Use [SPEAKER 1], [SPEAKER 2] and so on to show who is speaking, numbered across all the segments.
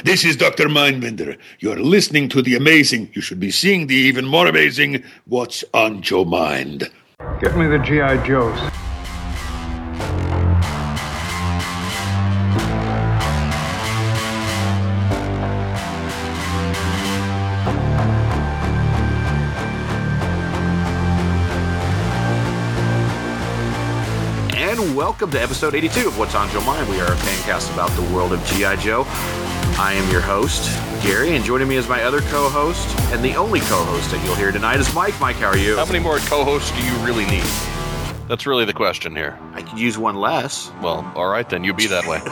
[SPEAKER 1] This is Dr. Mindbender. You're listening to the amazing, you should be seeing the even more amazing, What's on Joe Mind.
[SPEAKER 2] Get me the G.I. Joes.
[SPEAKER 3] And welcome to episode 82 of What's on Joe Mind. We are a fancast about the world of G.I. Joe. I am your host, Gary, and joining me is my other co-host, and the only co-host that you'll hear tonight is Mike. Mike, how are you?
[SPEAKER 4] How many more co-hosts do you really need? That's really the question here.
[SPEAKER 3] I could use one less.
[SPEAKER 4] Well, all right, then you be that way.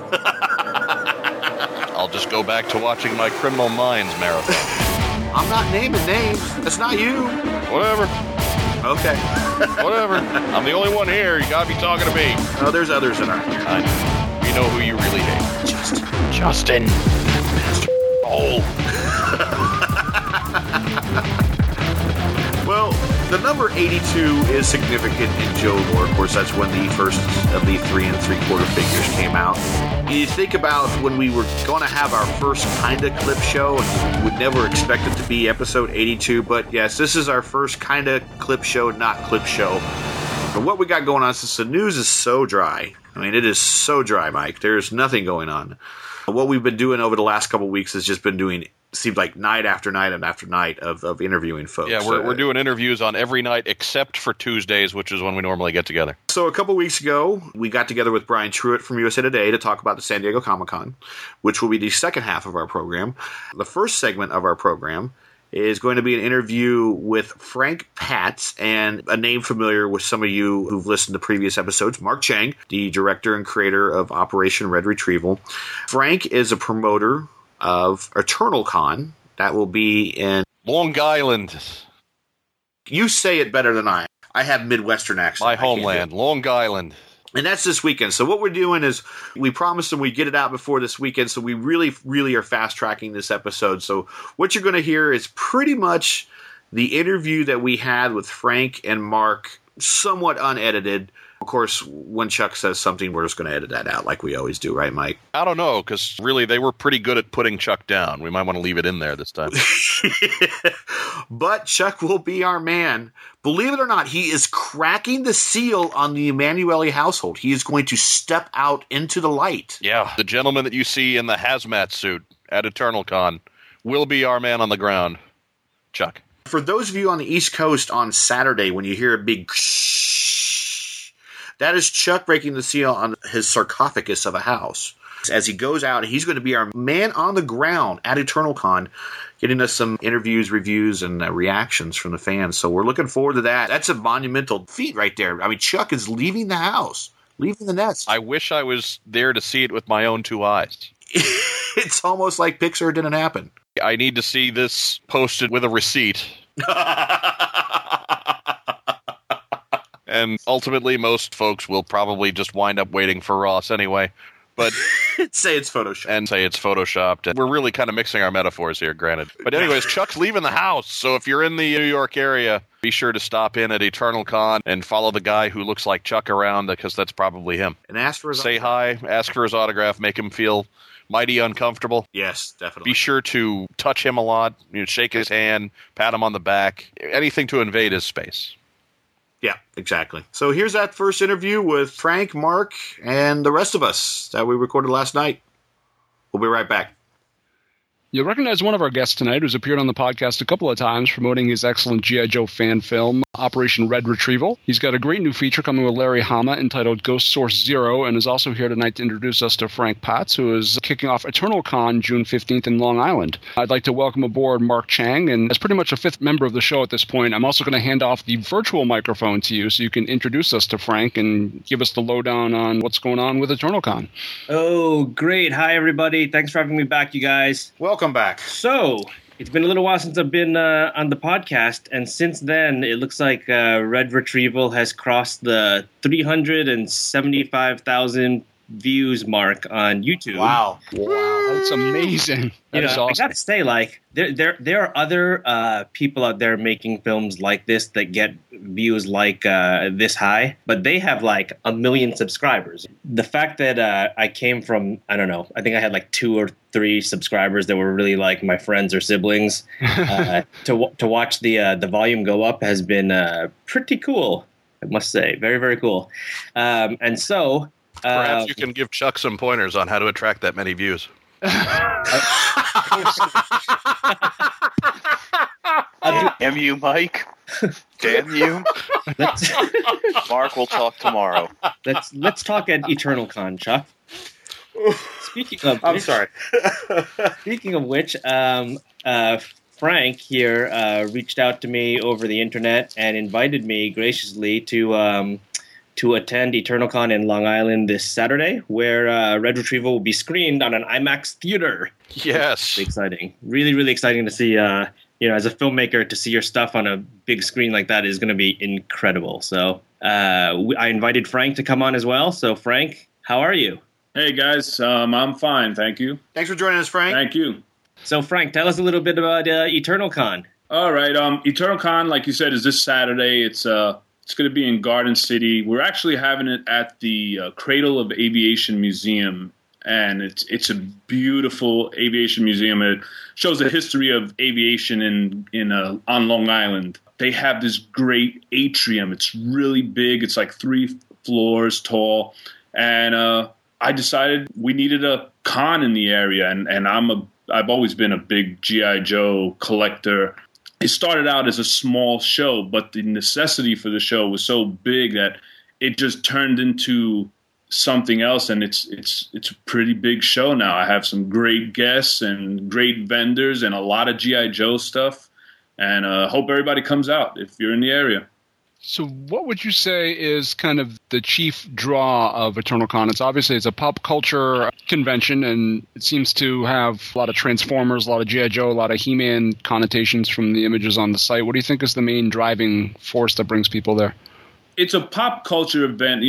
[SPEAKER 4] I'll just go back to watching my Criminal Minds marathon.
[SPEAKER 3] I'm not naming names. That's not you.
[SPEAKER 4] Whatever.
[SPEAKER 3] Okay.
[SPEAKER 4] Whatever. I'm the only one here. You gotta be talking to me.
[SPEAKER 3] Oh, there's others that aren't here.
[SPEAKER 4] I know. We know who you really hate. Justin. Oh.
[SPEAKER 3] Well, the number 82 is significant in Joe lore. Of course, that's when the first of the 3 3/4 figures came out. You think about when we were going to have our first kinda clip show, and we would never expect it to be episode 82, but yes, this is our first kinda clip show, not clip show. But what we got going on, since the news is so dry, I mean, it is so dry, Mike, there's nothing going on. What we've been doing over the last couple of weeks has just been doing, seemed like night after night after night of interviewing folks.
[SPEAKER 4] Yeah, we're doing interviews on every night except for Tuesdays, which is when we normally get together.
[SPEAKER 3] So a couple weeks ago, we got together with Brian Truitt from USA Today to talk about the San Diego Comic-Con, which will be the second half of our program. The first segment of our program is going to be an interview with Frank Patz, and a name familiar with some of you who've listened to previous episodes, Mark Chang, the director and creator of Operation Red Retrieval. Frank is a promoter of Eternal Con. That will be in
[SPEAKER 4] Long Island.
[SPEAKER 3] You say it better than I. I have Midwestern accent.
[SPEAKER 4] My homeland, Long Island.
[SPEAKER 3] And that's this weekend. So what we're doing is we promised them we'd get it out before this weekend, so we really, really are fast-tracking this episode. So what you're going to hear is pretty much the interview that we had with Frank and Mark, somewhat unedited. Of course, when Chuck says something, we're just going to edit that out like we always do, right, Mike?
[SPEAKER 4] I don't know, because really they were pretty good at putting Chuck down. We might want to leave it in there this time.
[SPEAKER 3] But Chuck will be our man. Believe it or not, he is cracking the seal on the Emanuele household. He is going to step out into the light.
[SPEAKER 4] Yeah, the gentleman that you see in the hazmat suit at Eternal Con will be our man on the ground, Chuck.
[SPEAKER 3] For those of you on the East Coast on Saturday, when you hear a big that is Chuck breaking the seal on his sarcophagus of a house. As he goes out, he's going to be our man on the ground at Eternal Con, getting us some interviews, reviews, and reactions from the fans. So we're looking forward to that. That's a monumental feat right there. I mean, Chuck is leaving the house, leaving the nest.
[SPEAKER 4] I wish I was there to see it with my own 2 eyes.
[SPEAKER 3] It's almost like Pixar didn't happen.
[SPEAKER 4] I need to see this posted with a receipt. And ultimately, most folks will probably just wind up waiting for Ross anyway. But
[SPEAKER 3] say it's photoshopped.
[SPEAKER 4] And we're really kind of mixing our metaphors here, granted. But anyways, Chuck's leaving the house. So if you're in the New York area, be sure to stop in at Eternal Con and follow the guy who looks like Chuck around, because that's probably him.
[SPEAKER 3] And ask for his
[SPEAKER 4] Say hi, ask for his autograph, make him feel mighty uncomfortable.
[SPEAKER 3] Yes, definitely.
[SPEAKER 4] Be sure to touch him a lot, shake his hand, pat him on the back, anything to invade his space.
[SPEAKER 3] Yeah, exactly. So here's that first interview with Frank, Mark, and the rest of us that we recorded last night. We'll be right back.
[SPEAKER 5] You'll recognize one of our guests tonight who's appeared on the podcast a couple of times promoting his excellent G.I. Joe fan film, Operation Red Retrieval. He's got a great new feature coming with Larry Hama entitled Ghost Source Zero, and is also here tonight to introduce us to Frank Patz, who is kicking off Eternal Con June 15th in Long Island. I'd like to welcome aboard Mark Chang, and as pretty much a fifth member of the show at this point, I'm also going to hand off the virtual microphone to you so you can introduce us to Frank and give us the lowdown on what's going on with Eternal Con.
[SPEAKER 6] Oh, great. Hi, everybody. Thanks for having me back, you guys.
[SPEAKER 3] Welcome back.
[SPEAKER 6] So, it's been a little while since I've been on the podcast, and since then, it looks like Red Retrieval has crossed the 375,000 views mark on YouTube.
[SPEAKER 3] Wow.
[SPEAKER 5] That's amazing. That is
[SPEAKER 6] I
[SPEAKER 5] awesome.
[SPEAKER 6] got to say, like, there are other people out there making films like this that get views like this high, but they have like 1 million subscribers. The fact that I came from, I don't know, I think I had like 2 or 3 subscribers that were really like my friends or siblings. To watch the volume go up has been pretty cool, I must say. Very, very cool. And so...
[SPEAKER 4] Perhaps you can give Chuck some pointers on how to attract that many views.
[SPEAKER 7] Damn you, Mike. Damn you. Mark, we'll talk tomorrow.
[SPEAKER 6] Let's talk at Eternal Con, Chuck. Speaking of
[SPEAKER 3] I'm
[SPEAKER 6] which,
[SPEAKER 3] sorry.
[SPEAKER 6] Speaking of which, Frank here reached out to me over the internet and invited me graciously to attend EternalCon in Long Island this Saturday, where Red Retrieval will be screened on an IMAX theater.
[SPEAKER 4] Yes.
[SPEAKER 6] Really exciting. Really, really exciting to see, as a filmmaker, to see your stuff on a big screen like that is going to be incredible. So I invited Frank to come on as well. So, Frank, how are you?
[SPEAKER 8] Hey, guys. I'm fine. Thank you.
[SPEAKER 3] Thanks for joining us, Frank.
[SPEAKER 8] Thank you.
[SPEAKER 6] So, Frank, tell us a little bit about EternalCon.
[SPEAKER 8] All right. EternalCon, like you said, is this Saturday. It's going to be in Garden City. We're actually having it at the Cradle of Aviation Museum, and it's a beautiful aviation museum. It shows the history of aviation on Long Island. They have this great atrium. It's really big. It's like 3 floors tall, and I decided we needed a con in the area, and I've always been a big G.I. Joe collector. It started out as a small show, but the necessity for the show was so big that it just turned into something else, and it's a pretty big show now. I have some great guests and great vendors and a lot of G.I. Joe stuff, and hope everybody comes out if you're in the area.
[SPEAKER 5] So what would you say is kind of the chief draw of EternalCon? It's a pop culture convention, and it seems to have a lot of Transformers, a lot of G.I. Joe, a lot of He-Man connotations from the images on the site. What do you think is the main driving force that brings people there?
[SPEAKER 8] It's a pop culture event.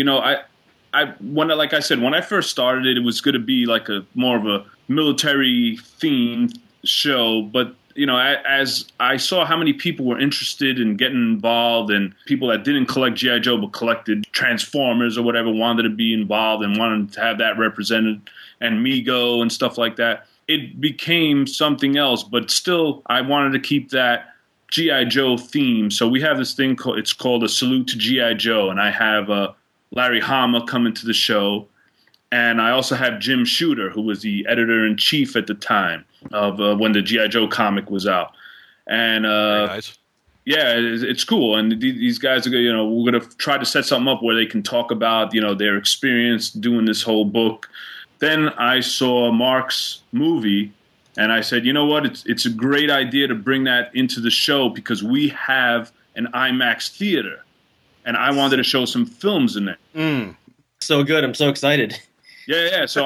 [SPEAKER 8] Like I said, when I first started it was going to be like more of a military themed show, but as I saw how many people were interested in getting involved, and people that didn't collect G.I. Joe but collected Transformers or whatever wanted to be involved and wanted to have that represented, and Mego and stuff like that, it became something else. But still, I wanted to keep that G.I. Joe theme. So we have this thing called a Salute to G.I. Joe, and I have Larry Hama coming to the show. And I also have Jim Shooter, who was the editor-in-chief at the time of when the G.I. Joe comic was out. And
[SPEAKER 4] Very nice.
[SPEAKER 8] Yeah, it's cool. And these guys are, we're going to try to set something up where they can talk about, their experience doing this whole book. Then I saw Mark's movie, and I said, you know what? It's a great idea to bring that into the show because we have an IMAX theater, and I wanted to show some films in there.
[SPEAKER 6] So good. I'm so excited.
[SPEAKER 8] Yeah. So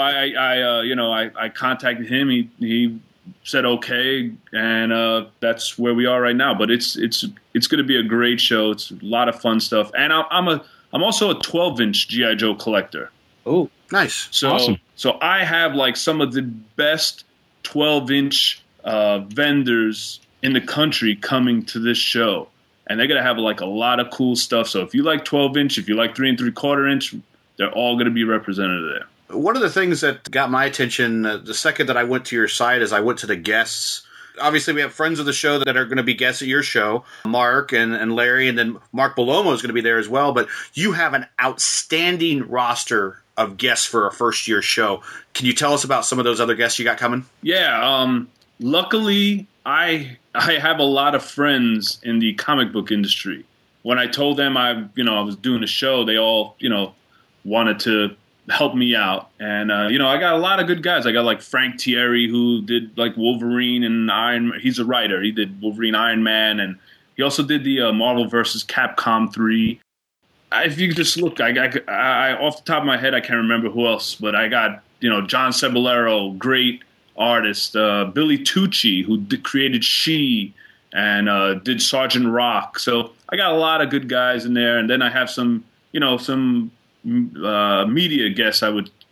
[SPEAKER 8] I contacted him. He said okay, and that's where we are right now. But it's going to be a great show. It's a lot of fun stuff, and I'm also a 12-inch G.I. Joe collector.
[SPEAKER 6] Oh,
[SPEAKER 3] Nice.
[SPEAKER 8] So
[SPEAKER 5] Awesome.
[SPEAKER 8] So I have like some of the best 12-inch vendors in the country coming to this show, and they're going to have like a lot of cool stuff. So if you like 12-inch, if you like 3 3/4 inch, they're all going to be represented there.
[SPEAKER 3] One of the things that got my attention the second that I went to your site is I went to the guests. Obviously, we have friends of the show that are going to be guests at your show, Mark and Larry, and then Mark Bellomo is going to be there as well. But you have an outstanding roster of guests for a first-year show. Can you tell us about some of those other guests you got coming?
[SPEAKER 8] Yeah, luckily, I have a lot of friends in the comic book industry. When I told them I was doing a show, they all, wanted to help me out. And, I got a lot of good guys. I got like Frank Thierry, who did like Wolverine and Iron Man. He's a writer. He did Wolverine, Iron Man, and he also did the Marvel vs. Capcom 3. If you just look, I off the top of my head, I can't remember who else, but I got, John Cebollero, great artist, Billy Tucci, who created She and did Sergeant Rock. So I got a lot of good guys in there. And then I have some media guests, I would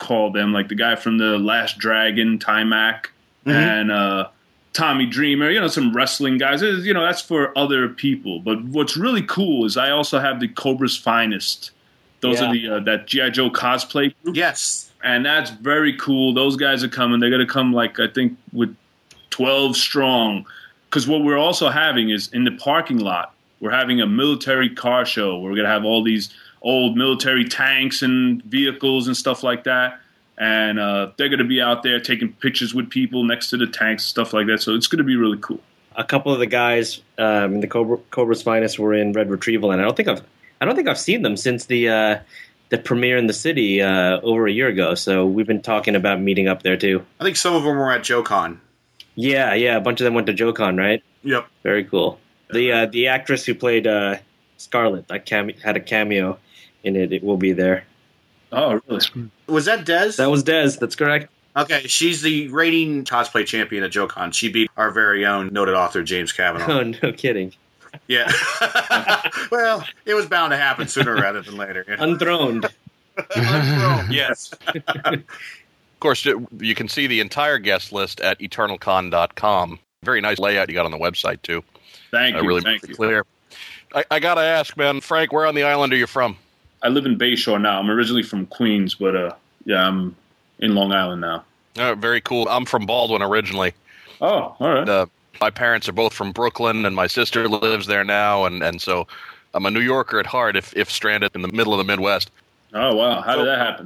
[SPEAKER 8] call them, like the guy from The Last Dragon, Timac, and Tommy Dreamer, some wrestling guys. That's for other people. But what's really cool is I also have the Cobra's Finest. Those are that G.I. Joe cosplay group.
[SPEAKER 3] Yes.
[SPEAKER 8] And that's very cool. Those guys are coming. They're going to come, I think, with 12 strong. Because what we're also having is in the parking lot, we're having a military car show. Where we're going to have all these old military tanks and vehicles and stuff like that. And they're going to be out there taking pictures with people next to the tanks, stuff like that. So it's going to be really cool.
[SPEAKER 6] A couple of the guys in the Cobra's Finest were in Red Retrieval, and I don't think I've seen them since the premiere in the city over a year ago. So we've been talking about meeting up there too.
[SPEAKER 3] I think some of them were at JoeCon.
[SPEAKER 6] Yeah, a bunch of them went to JoeCon, right?
[SPEAKER 3] Yep.
[SPEAKER 6] Very cool. The actress who played Scarlet had a cameo in it. It will be there.
[SPEAKER 8] Oh, really?
[SPEAKER 3] Was that Dez?
[SPEAKER 6] That was Dez. That's correct.
[SPEAKER 3] Okay, she's the reigning cosplay champion at JoeCon. She beat our very own noted author, James Cavanaugh.
[SPEAKER 6] Oh, no kidding.
[SPEAKER 3] Yeah. Well, it was bound to happen sooner rather than later.
[SPEAKER 6] Unthroned.
[SPEAKER 3] Yes.
[SPEAKER 4] Of course, you can see the entire guest list at eternalcon.com. Very nice layout you got on the website, too.
[SPEAKER 8] Thank you.
[SPEAKER 4] Really
[SPEAKER 8] Thank you.
[SPEAKER 4] clear. I got to ask, man, Frank, where on the island are you from?
[SPEAKER 8] I live in Bayshore now. I'm originally from Queens, but I'm in Long Island now.
[SPEAKER 4] Very cool. I'm from Baldwin originally.
[SPEAKER 8] Oh, all right.
[SPEAKER 4] My parents are both from Brooklyn, and my sister lives there now, and so I'm a New Yorker at heart if stranded in the middle of the Midwest.
[SPEAKER 8] Oh, wow. How did that happen?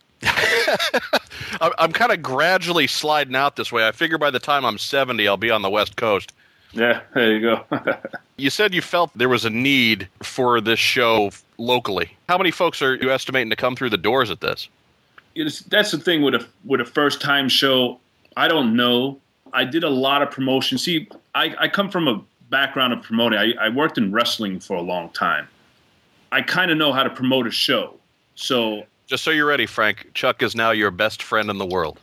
[SPEAKER 4] I'm kind of gradually sliding out this way. I figure by the time I'm 70, I'll be on the West Coast.
[SPEAKER 8] Yeah, there you go.
[SPEAKER 4] You said you felt there was a need for this show locally. How many folks are you estimating to come through the doors at this?
[SPEAKER 8] That's the thing with a first-time show. I don't know. I did a lot of promotion. See, I come from a background of promoting. I worked in wrestling for a long time. I kind of know how to promote a show. So,
[SPEAKER 4] just so you're ready, Frank, Chuck is now your best friend in the world.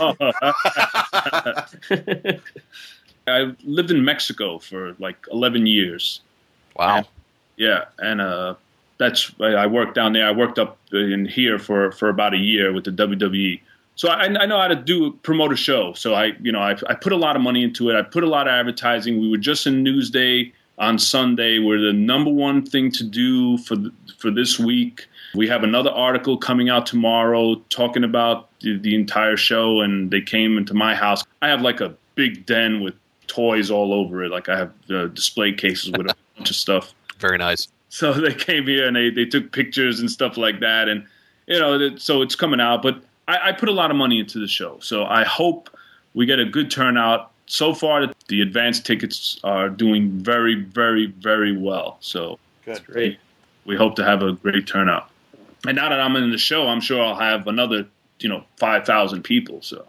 [SPEAKER 8] I lived in Mexico for 11 years.
[SPEAKER 4] Wow.
[SPEAKER 8] And I worked down there. I worked up in here for about a year with the WWE. So I know how to promote a show. So I put a lot of money into it. I put a lot of advertising. We were just in Newsday on Sunday. We're the number one thing to do for this week. We have another article coming out tomorrow talking about the entire show. And they came into my house. I have a big den with toys all over it. I have display cases with a bunch of stuff.
[SPEAKER 4] Very nice.
[SPEAKER 8] So they came here and they took pictures and stuff like that. And, so it's coming out. But I put a lot of money into the show. So I hope we get a good turnout. So far, the advance tickets are doing very, very, very well. So
[SPEAKER 3] good.
[SPEAKER 6] Great.
[SPEAKER 8] We hope to have a great turnout. And now that I'm in the show, I'm sure I'll have another, 5,000 people. So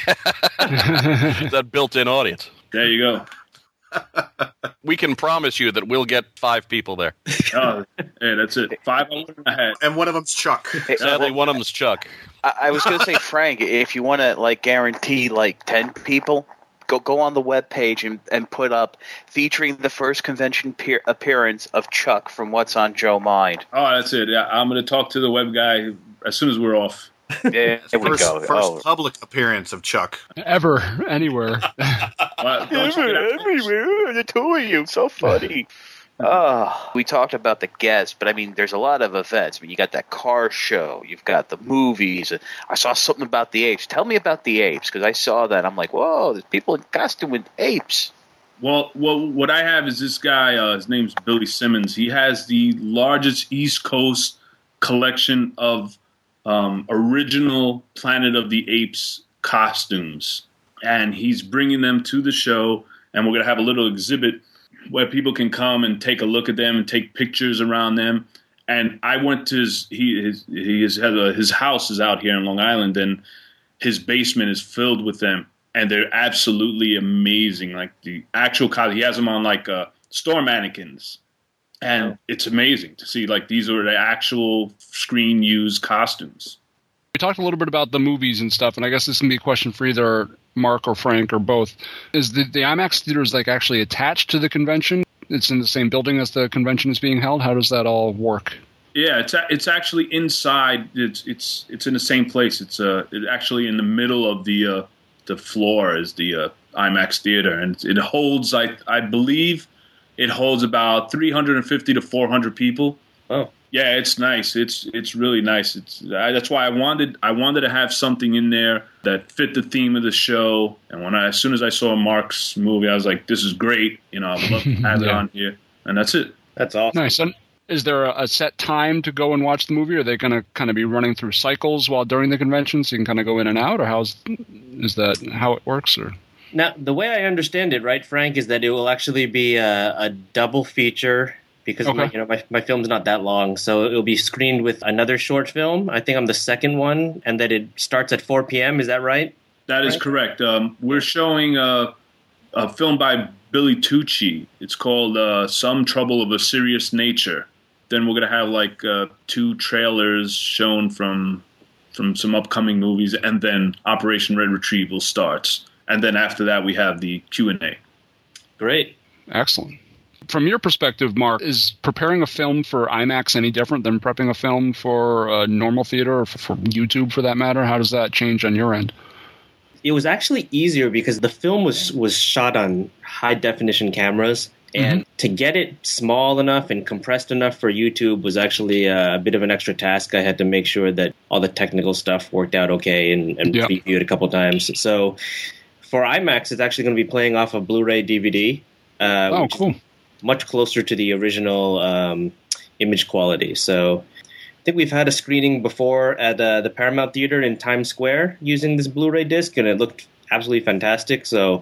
[SPEAKER 4] that built-in audience.
[SPEAKER 8] There you go.
[SPEAKER 4] We can promise you that we'll get 5 people there.
[SPEAKER 8] Oh, hey, that's it. 5 on my head.
[SPEAKER 3] And one of them's Chuck.
[SPEAKER 4] Sadly, one of them's Chuck.
[SPEAKER 7] I was going to say, Frank, if you want to guarantee 10 people, go on the webpage and put up featuring the first convention appearance of Chuck from What's on Joe Mind.
[SPEAKER 8] Oh, that's it. Yeah, I'm going to talk to the web guy as soon as we're off.
[SPEAKER 7] Yeah, there we go.
[SPEAKER 3] First public appearance of Chuck.
[SPEAKER 5] Ever, anywhere.
[SPEAKER 7] Everywhere, the two of you, so funny. We talked about the guests, but there's a lot of events. You got that car show, you've got the movies. I saw something about the apes. Tell me about the apes, because I saw that. I'm like, whoa, there's people in costume with apes.
[SPEAKER 8] Well, what I have is this guy. His name's Billy Simmons. He has the largest East Coast collection of original Planet of the Apes costumes, and he's bringing them to the show, and we're going to have a little exhibit where people can come and take a look at them and take pictures around them. And I went to his house is out here in Long Island, and his basement is filled with them, and they're absolutely amazing. The actual costume, he has them on store mannequins. And it's amazing to see, these are the actual screen-used costumes.
[SPEAKER 5] We talked a little bit about the movies and stuff, and I guess this can be a question for either Mark or Frank or both. Is the IMAX theaters actually attached to the convention? It's in the same building as the convention is being held? How does that all work?
[SPEAKER 8] Yeah, it's actually inside. It's in the same place. It's actually in the middle of the floor is the IMAX theater, and it holds I believe it holds about 350 to 400 people.
[SPEAKER 6] Oh.
[SPEAKER 8] Yeah, it's nice. It's really nice. That's why I wanted to have something in there that fit the theme of the show. And as soon as I saw Mark's movie, I was like, "This is great." I would love to have it on here, and that's it.
[SPEAKER 6] That's awesome.
[SPEAKER 5] Nice. And is there a set time to go and watch the movie? Or are they going to kind of be running through cycles while during the convention, so you can kind of go in and out, or is that how it works? Or
[SPEAKER 6] Now, the way I understand it, right, Frank, is that it will actually be a double feature. Because my film's not that long, so it'll be screened with another short film. I think I'm the second one, and that it starts at 4 p.m. Is that right?
[SPEAKER 8] That is correct. We're showing a film by Billy Tucci. It's called Some Trouble of a Serious Nature. Then we're going to have 2 trailers shown from some upcoming movies, and then Operation Red Retrieval starts. And then after that, we have the Q&A.
[SPEAKER 6] Great.
[SPEAKER 5] Excellent. From your perspective, Mark, is preparing a film for IMAX any different than prepping a film for a normal theater or for YouTube, for that matter? How does that change on your end?
[SPEAKER 6] It was actually easier because the film was shot on high-definition cameras, and to get it small enough and compressed enough for YouTube was actually a bit of an extra task. I had to make sure that all the technical stuff worked out okay and preview it a couple times. So for IMAX, it's actually going to be playing off a Blu-ray DVD.
[SPEAKER 5] Cool.
[SPEAKER 6] Much closer to the original image quality. So I think we've had a screening before at the Paramount Theater in Times Square using this Blu-ray disc, and it looked absolutely fantastic. So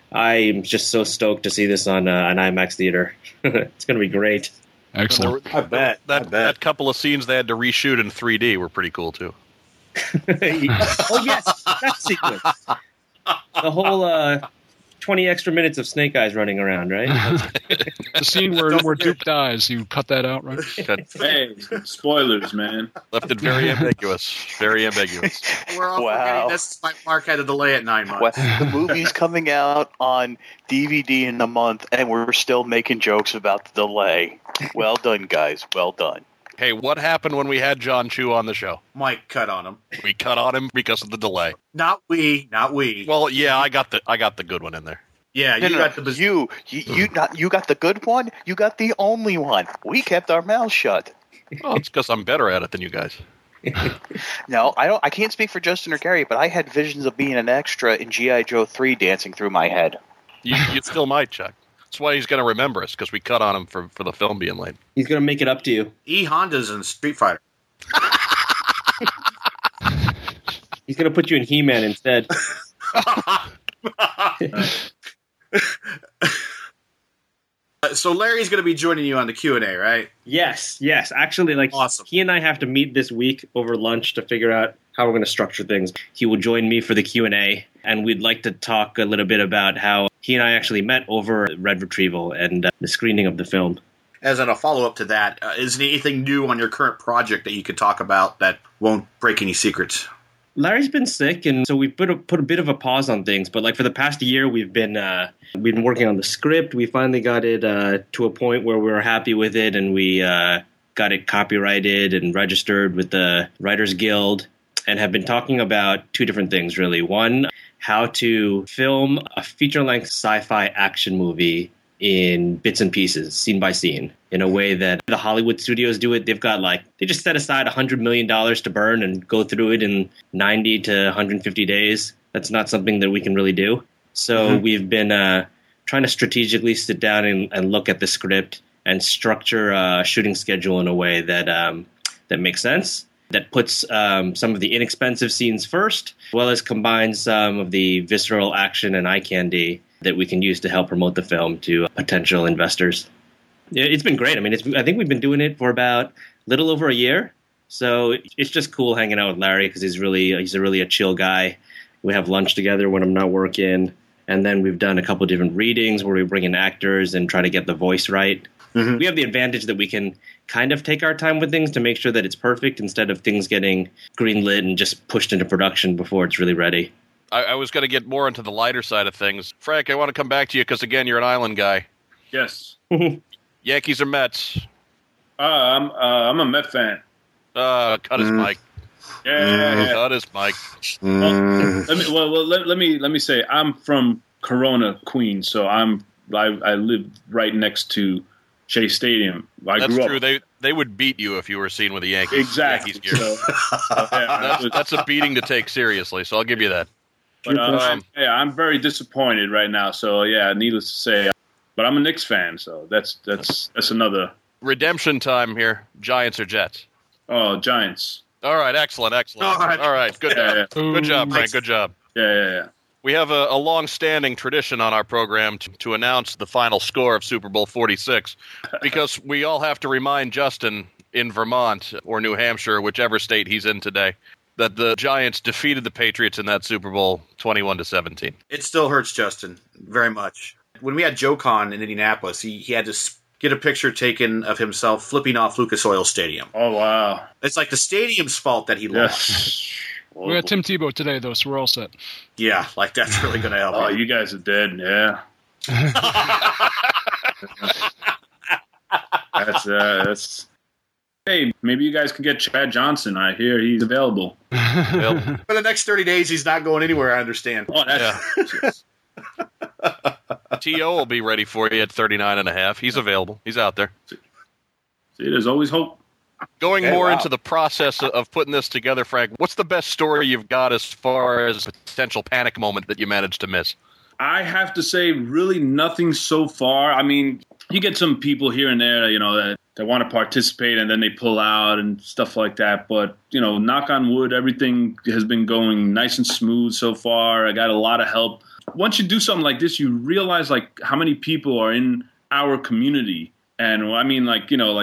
[SPEAKER 6] I'm just so stoked to see this on an IMAX theater. It's going to be great.
[SPEAKER 5] Excellent.
[SPEAKER 4] I bet. That couple of scenes they had to reshoot in 3D were pretty cool, too.
[SPEAKER 6] Oh, yes, that sequence. The whole 20 extra minutes of Snake Eyes running around, right?
[SPEAKER 5] The scene where Duke dies, you cut that out, right?
[SPEAKER 8] Hey, spoilers, man.
[SPEAKER 4] Left it very ambiguous. Very ambiguous.
[SPEAKER 3] We're all forgetting this. Mark had a delay at 9 months.
[SPEAKER 7] The movie's coming out on DVD in a month, and we're still making jokes about the delay. Well done, guys. Well done.
[SPEAKER 4] Hey, what happened when we had John Chu on the show?
[SPEAKER 3] Mike cut on him.
[SPEAKER 4] We cut on him because of the delay.
[SPEAKER 3] Not we.
[SPEAKER 4] Well, yeah, I got the good one in there.
[SPEAKER 3] Yeah, you got the
[SPEAKER 7] you got the good one. You got the only one. We kept our mouths shut.
[SPEAKER 4] Well, it's because I'm better at it than you guys.
[SPEAKER 7] No, I can't speak for Justin or Gary, but I had visions of being an extra in G.I. Joe 3 dancing through my head.
[SPEAKER 4] You still might, Chuck. That's why he's going to remember us, because we cut on him for the film being late.
[SPEAKER 6] He's going to make it up to you.
[SPEAKER 3] E. Honda's in Street Fighter.
[SPEAKER 6] He's going to put you in He-Man instead.
[SPEAKER 3] So Larry's going to be joining you on the Q&A, right?
[SPEAKER 6] Yes. Actually,
[SPEAKER 3] awesome.
[SPEAKER 6] He and I have to meet this week over lunch to figure out how we're going to structure things. He will join me for the Q&A, and we'd like to talk a little bit about how he and I actually met over Red Retrieval and the screening of the film.
[SPEAKER 3] As a follow-up to that, is there anything new on your current project that you could talk about that won't break any secrets?
[SPEAKER 6] Larry's been sick, and so we put a bit of a pause on things. But for the past year, we've been working on the script. We finally got it to a point where we were happy with it, and we got it copyrighted and registered with the Writers Guild, and have been talking about 2 different things, really. One, how to film a feature-length sci-fi action movie in bits and pieces, scene by scene, in a way that the Hollywood studios do it. They've got they just set aside $100 million to burn and go through it in 90 to 150 days. That's not something that we can really do. So we've been trying to strategically sit down and look at the script and structure a shooting schedule in a way that makes sense, that puts some of the inexpensive scenes first, as well as combines some of the visceral action and eye candy that we can use to help promote the film to potential investors. It's been great. I mean, I think we've been doing it for about a little over a year. So it's just cool hanging out with Larry because he's a chill guy. We have lunch together when I'm not working. And then we've done a couple of different readings where we bring in actors and try to get the voice right. Mm-hmm. We have the advantage that we can kind of take our time with things to make sure that it's perfect instead of things getting greenlit and just pushed into production before it's really ready.
[SPEAKER 4] I was going to get more into the lighter side of things. Frank, I want to come back to you because, again, you're an Island guy.
[SPEAKER 8] Yes.
[SPEAKER 4] Yankees or Mets?
[SPEAKER 8] I'm a Met fan.
[SPEAKER 4] Cut his mic.
[SPEAKER 8] Yeah.
[SPEAKER 4] Cut his mic.
[SPEAKER 8] Let me say, I'm from Corona, Queens, so I live right next to Shea Stadium.
[SPEAKER 4] That's true. They would beat you if you were seen with a Yankees gear.
[SPEAKER 8] So,
[SPEAKER 4] that's a beating to take seriously. So I'll give you that.
[SPEAKER 8] But I'm very disappointed right now. So yeah, needless to say, but I'm a Knicks fan, so that's another
[SPEAKER 4] redemption time here. Giants or Jets?
[SPEAKER 8] Oh, Giants.
[SPEAKER 4] All right, excellent. All right, good. Good job, Frank. Good job.
[SPEAKER 8] Yeah.
[SPEAKER 4] We have a long-standing tradition on our program to announce the final score of Super Bowl 46 because we all have to remind Justin in Vermont or New Hampshire, whichever state he's in today, that the Giants defeated the Patriots in that Super Bowl 21-17.
[SPEAKER 3] It still hurts Justin very much. When we had Joe Con in Indianapolis, he had to get a picture taken of himself flipping off Lucas Oil Stadium.
[SPEAKER 8] Oh, wow.
[SPEAKER 3] It's like the stadium's fault that he lost.
[SPEAKER 5] We got Tim Tebow today, though, so we're all set.
[SPEAKER 3] Yeah, like that's really going to help.
[SPEAKER 8] Oh, you guys are dead, yeah. That's. Hey, maybe you guys can get Chad Johnson. I hear he's available.
[SPEAKER 3] For the next 30 days, he's not going anywhere, I understand.
[SPEAKER 8] Oh, that's
[SPEAKER 4] T.O. will be ready for you at 39.5. He's available. He's out there.
[SPEAKER 8] See, there's always hope.
[SPEAKER 4] Going more into the process of putting this together, Frank, what's the best story you've got as far as a potential panic moment that you managed to miss?
[SPEAKER 8] I have to say, really nothing so far. I mean, you get some people here and there, that want to participate and then they pull out and stuff like that. But, knock on wood, everything has been going nice and smooth so far. I got a lot of help. Once you do something like this, you realize, how many people are in our community. And I mean,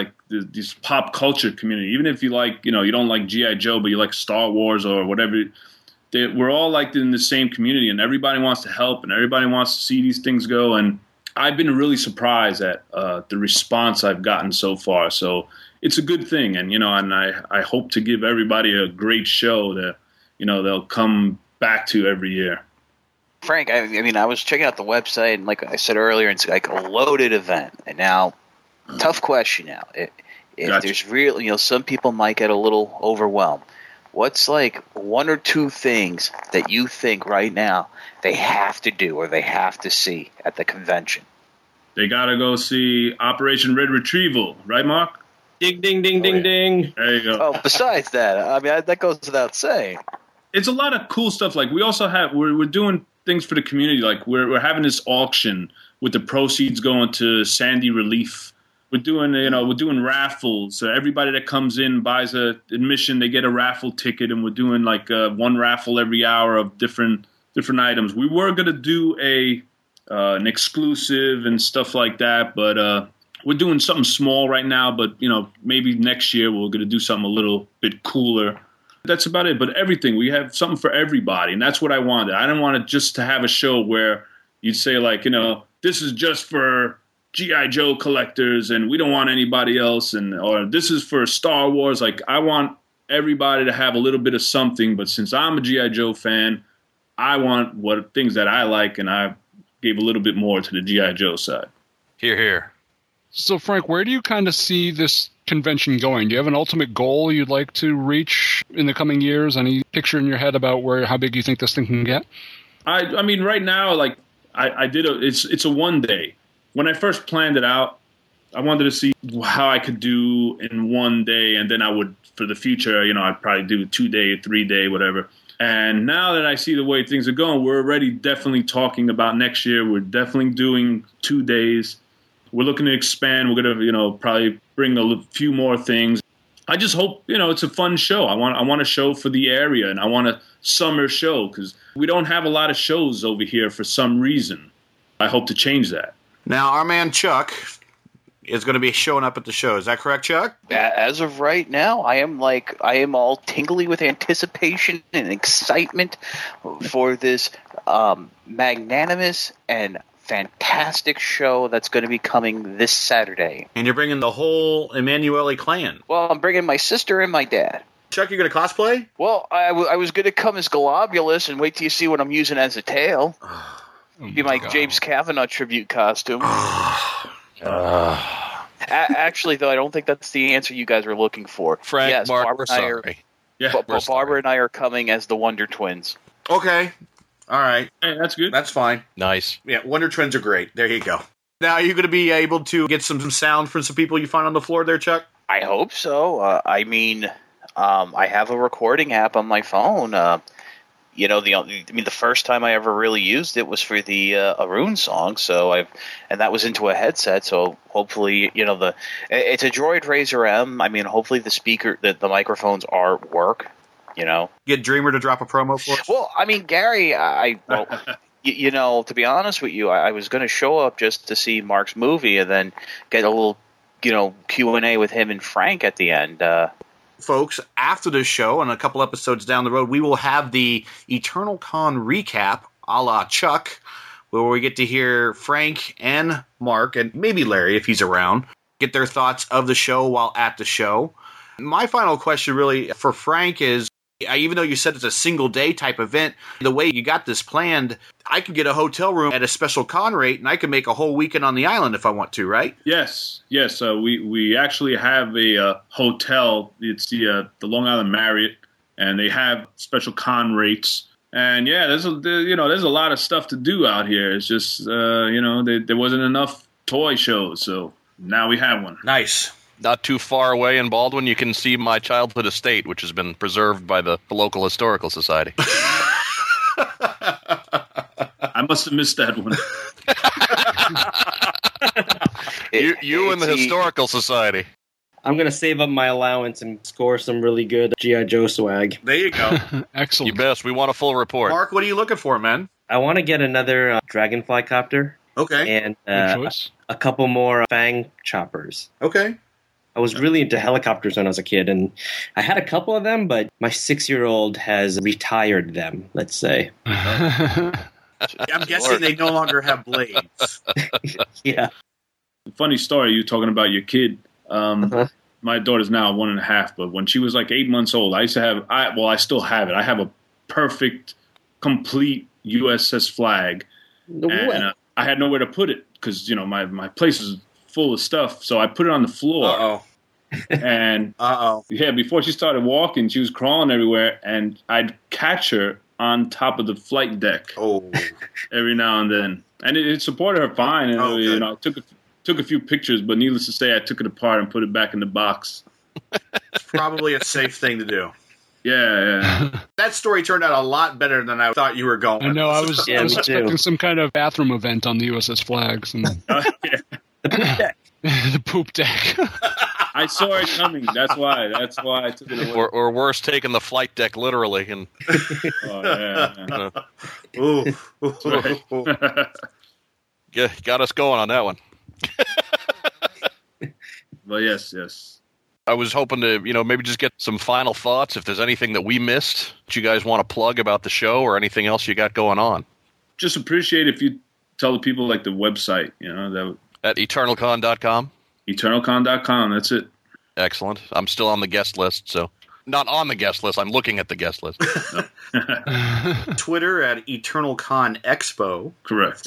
[SPEAKER 8] this pop culture community, even if you you don't like G.I. Joe, but you like Star Wars or whatever, we're all in the same community and everybody wants to help and everybody wants to see these things go. And I've been really surprised at the response I've gotten so far. So it's a good thing. And, and I hope to give everybody a great show that, they'll come back to every year.
[SPEAKER 7] Frank, I was checking out the website and like I said earlier, it's like a loaded event. And now, tough question now. If
[SPEAKER 8] Gotcha.
[SPEAKER 7] There's real, some people might get a little overwhelmed. What's one or two things that you think right now they have to do or they have to see at the convention?
[SPEAKER 8] They got to go see Operation Red Retrieval, right, Mark?
[SPEAKER 6] Ding, ding, ding, ding, ding.
[SPEAKER 8] There you go.
[SPEAKER 7] Oh, besides that, that goes without saying.
[SPEAKER 8] It's a lot of cool stuff. We also have, we're doing things for the community. We're having this auction with the proceeds going to Sandy Relief. We're doing raffles. Everybody that comes in buys a admission. They get a raffle ticket, and we're doing one raffle every hour of different items. We were gonna do an exclusive and stuff like that, but we're doing something small right now. But maybe next year we're gonna do something a little bit cooler. That's about it. But everything, we have something for everybody, and that's what I wanted. I didn't want it just to have a show where you'd say this is just for G.I. Joe collectors and we don't want anybody else, or this is for Star Wars. I want everybody to have a little bit of something, but since I'm a G.I. Joe fan, I want things that I like, and I gave a little bit more to the G.I. Joe side.
[SPEAKER 4] Hear, hear.
[SPEAKER 5] So, Frank, where do you kind of see this convention going? Do you have an ultimate goal you'd like to reach in the coming years? Any picture in your head about how big you think this thing can get?
[SPEAKER 8] I mean, right now, I did it's a one day. When I first planned it out, I wanted to see how I could do in one day, and then I would, for the future, I'd probably do 2 day, 3 day, whatever. And now that I see the way things are going, we're already definitely talking about next year. We're definitely doing 2 days. We're looking to expand. We're going to, probably bring a few more things. I just hope, it's a fun show. I want a show for the area, and I want a summer show because we don't have a lot of shows over here for some reason. I hope to change that.
[SPEAKER 3] Now, our man Chuck is going to be showing up at the show. Is that correct, Chuck?
[SPEAKER 7] As of right now, I am all tingly with anticipation and excitement for this magnanimous and fantastic show that's going to be coming this Saturday.
[SPEAKER 3] And you're bringing the whole Emanuele clan.
[SPEAKER 7] Well, I'm bringing my sister and my dad.
[SPEAKER 3] Chuck, you're going to cosplay?
[SPEAKER 7] Well, I was going to come as Globulus and wait till you see what I'm using as a tail. Be my James Kavanaugh tribute costume. Actually, though, I don't think that's the answer you guys were looking for.
[SPEAKER 4] Frank,
[SPEAKER 7] yes,
[SPEAKER 4] Mark,
[SPEAKER 7] Barbara
[SPEAKER 4] we're
[SPEAKER 7] and I are,
[SPEAKER 4] sorry.
[SPEAKER 8] Yeah,
[SPEAKER 7] but Barbara and I are coming as the Wonder Twins.
[SPEAKER 3] Okay. All right.
[SPEAKER 8] hey, that's good.
[SPEAKER 3] That's fine.
[SPEAKER 4] Nice.
[SPEAKER 3] Yeah, Wonder Twins are great. There you go. Now, are you going to be able to get some sound from some people you find on the floor there, Chuck?
[SPEAKER 7] I hope so. I have a recording app on my phone. The first time I ever really used it was for the Arun song. And that was into a headset. So hopefully, it's a Droid Razor M. I mean, hopefully the microphones work.
[SPEAKER 3] Get Dreamer to drop a promo for us?
[SPEAKER 7] Well, I mean, Gary, to be honest with you, I was going to show up just to see Mark's movie and then get a little, Q&A with him and Frank at the end.
[SPEAKER 3] Folks, after this show and a couple episodes down the road, we will have the Eternal Con recap a la Chuck, where we get to hear Frank and Mark, and maybe Larry if he's around, get their thoughts of the show while at the show. My final question really for Frank is, even though you said it's a single day type event, the way you got this planned, I could get a hotel room at a special con rate and I could make a whole weekend on the island if I want to, right?
[SPEAKER 8] Yes. We actually have a hotel. It's the Long Island Marriott, and they have special con rates. And yeah, there's a lot of stuff to do out here. It's just there wasn't enough toy shows, so now we have one.
[SPEAKER 3] Nice.
[SPEAKER 4] Not too far away in Baldwin, you can see my childhood estate, which has been preserved by the local historical society.
[SPEAKER 8] I must have missed that one.
[SPEAKER 4] You and the historical society.
[SPEAKER 6] I'm going to save up my allowance and score some really good G.I. Joe swag.
[SPEAKER 3] There you go.
[SPEAKER 5] Excellent.
[SPEAKER 4] You best. We want a full report.
[SPEAKER 3] Mark, what are you looking for, man?
[SPEAKER 6] I want to get another Dragonfly copter
[SPEAKER 3] Okay.
[SPEAKER 6] and
[SPEAKER 5] Good choice.
[SPEAKER 6] a couple more Fang choppers.
[SPEAKER 3] Okay.
[SPEAKER 6] I was really into helicopters when I was a kid, and I had a couple of them, but my 6-year-old has retired them, let's say.
[SPEAKER 3] I'm guessing they no longer have blades.
[SPEAKER 6] Yeah.
[SPEAKER 8] Funny story, you talking about your kid. My daughter's now 1.5, but when she was like 8 months old, I used to have, I still have it. I have a perfect, complete USS flag. And I had nowhere to put it because, my place is full of stuff. So I put it on the floor.
[SPEAKER 3] Uh-oh.
[SPEAKER 8] And yeah, before she started walking, she was crawling everywhere, and I'd catch her on top of the flight deck every now and then. And it supported her fine. And I took a few pictures, but needless to say, I took it apart and put it back in the box.
[SPEAKER 3] It's probably a safe thing to do.
[SPEAKER 8] Yeah.
[SPEAKER 3] That story turned out a lot better than I thought you were going.
[SPEAKER 5] I know. I was
[SPEAKER 6] Yeah, me
[SPEAKER 5] expecting
[SPEAKER 6] too.
[SPEAKER 5] some kind of bathroom event on the USS Flags and the poop deck.
[SPEAKER 8] I saw it coming. That's why I took it away.
[SPEAKER 4] Or worse, taking the flight deck literally. And
[SPEAKER 3] Ooh.
[SPEAKER 4] got us going on that one.
[SPEAKER 8] But yes.
[SPEAKER 4] I was hoping to, maybe just get some final thoughts. If there's anything that we missed that you guys want to plug about the show or anything else you got going on.
[SPEAKER 8] Just appreciate if you tell the people like the website, that
[SPEAKER 4] At eternalcon.com?
[SPEAKER 8] eternalcon.com. That's it.
[SPEAKER 4] Excellent. I'm still on the guest list, so. Not on the guest list. I'm looking at the guest list.
[SPEAKER 3] Twitter at EternalCon Expo.
[SPEAKER 8] Correct.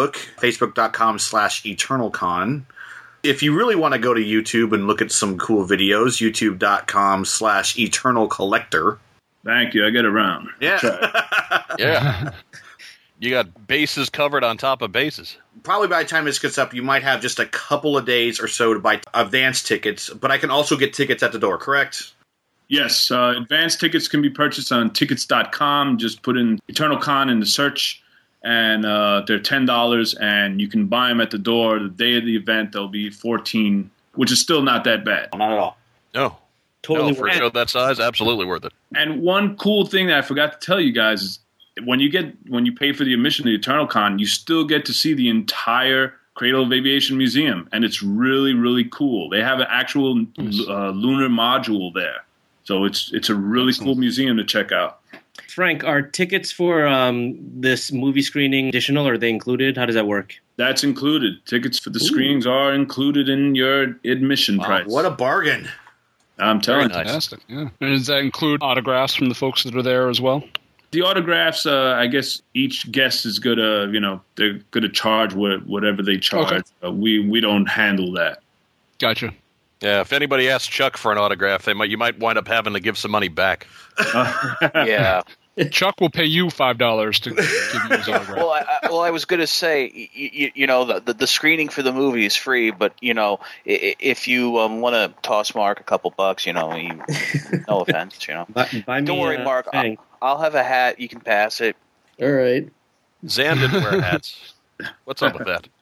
[SPEAKER 3] Facebook.com/EternalCon. If you really want to go to YouTube and look at some cool videos, youtube.com/EternalCollector.
[SPEAKER 8] Thank you. I get around.
[SPEAKER 3] Yeah.
[SPEAKER 4] Yeah. You got bases covered on top of bases.
[SPEAKER 3] Probably by the time this gets up, you might have just a couple of days or so to buy advance tickets, but I can also get tickets at the door, correct?
[SPEAKER 8] Yes. Advanced tickets can be purchased on tickets.com. Just put in EternalCon in the search, and they're $10, and you can buy them at the door. The day of the event, they'll be $14, which is still not that bad.
[SPEAKER 3] Not at all.
[SPEAKER 4] No.
[SPEAKER 6] Totally
[SPEAKER 4] For a
[SPEAKER 6] worth it.
[SPEAKER 4] show that size, absolutely worth it.
[SPEAKER 8] And one cool thing that I forgot to tell you guys is when you pay for the admission to EternalCon, you still get to see the entire Cradle of Aviation Museum, and it's really, really cool. They have an actual lunar module there, so it's a really cool museum to check out.
[SPEAKER 6] Frank, are tickets for this movie screening additional, or are they included? How does that work?
[SPEAKER 8] That's included. Tickets for the screenings are included in your admission price.
[SPEAKER 3] What a bargain.
[SPEAKER 8] I'm telling you.
[SPEAKER 5] Fantastic. Yeah. And does that include autographs from the folks that are there as well?
[SPEAKER 8] The autographs, I guess each guest is gonna, they're gonna charge whatever they charge.
[SPEAKER 5] Okay.
[SPEAKER 8] We don't handle that.
[SPEAKER 5] Gotcha.
[SPEAKER 4] Yeah, if anybody asks Chuck for an autograph, you might wind up having to give some money back.
[SPEAKER 7] Yeah.
[SPEAKER 5] Chuck will pay you $5 to give you his autograph.
[SPEAKER 7] I was going to say, the screening for the movie is free, but if you want to toss Mark a couple bucks, no offense,
[SPEAKER 6] Buy me,
[SPEAKER 7] don't worry, Mark. I'll have a hat. You can pass it.
[SPEAKER 6] All right.
[SPEAKER 4] Zan didn't wear hats. What's up with that?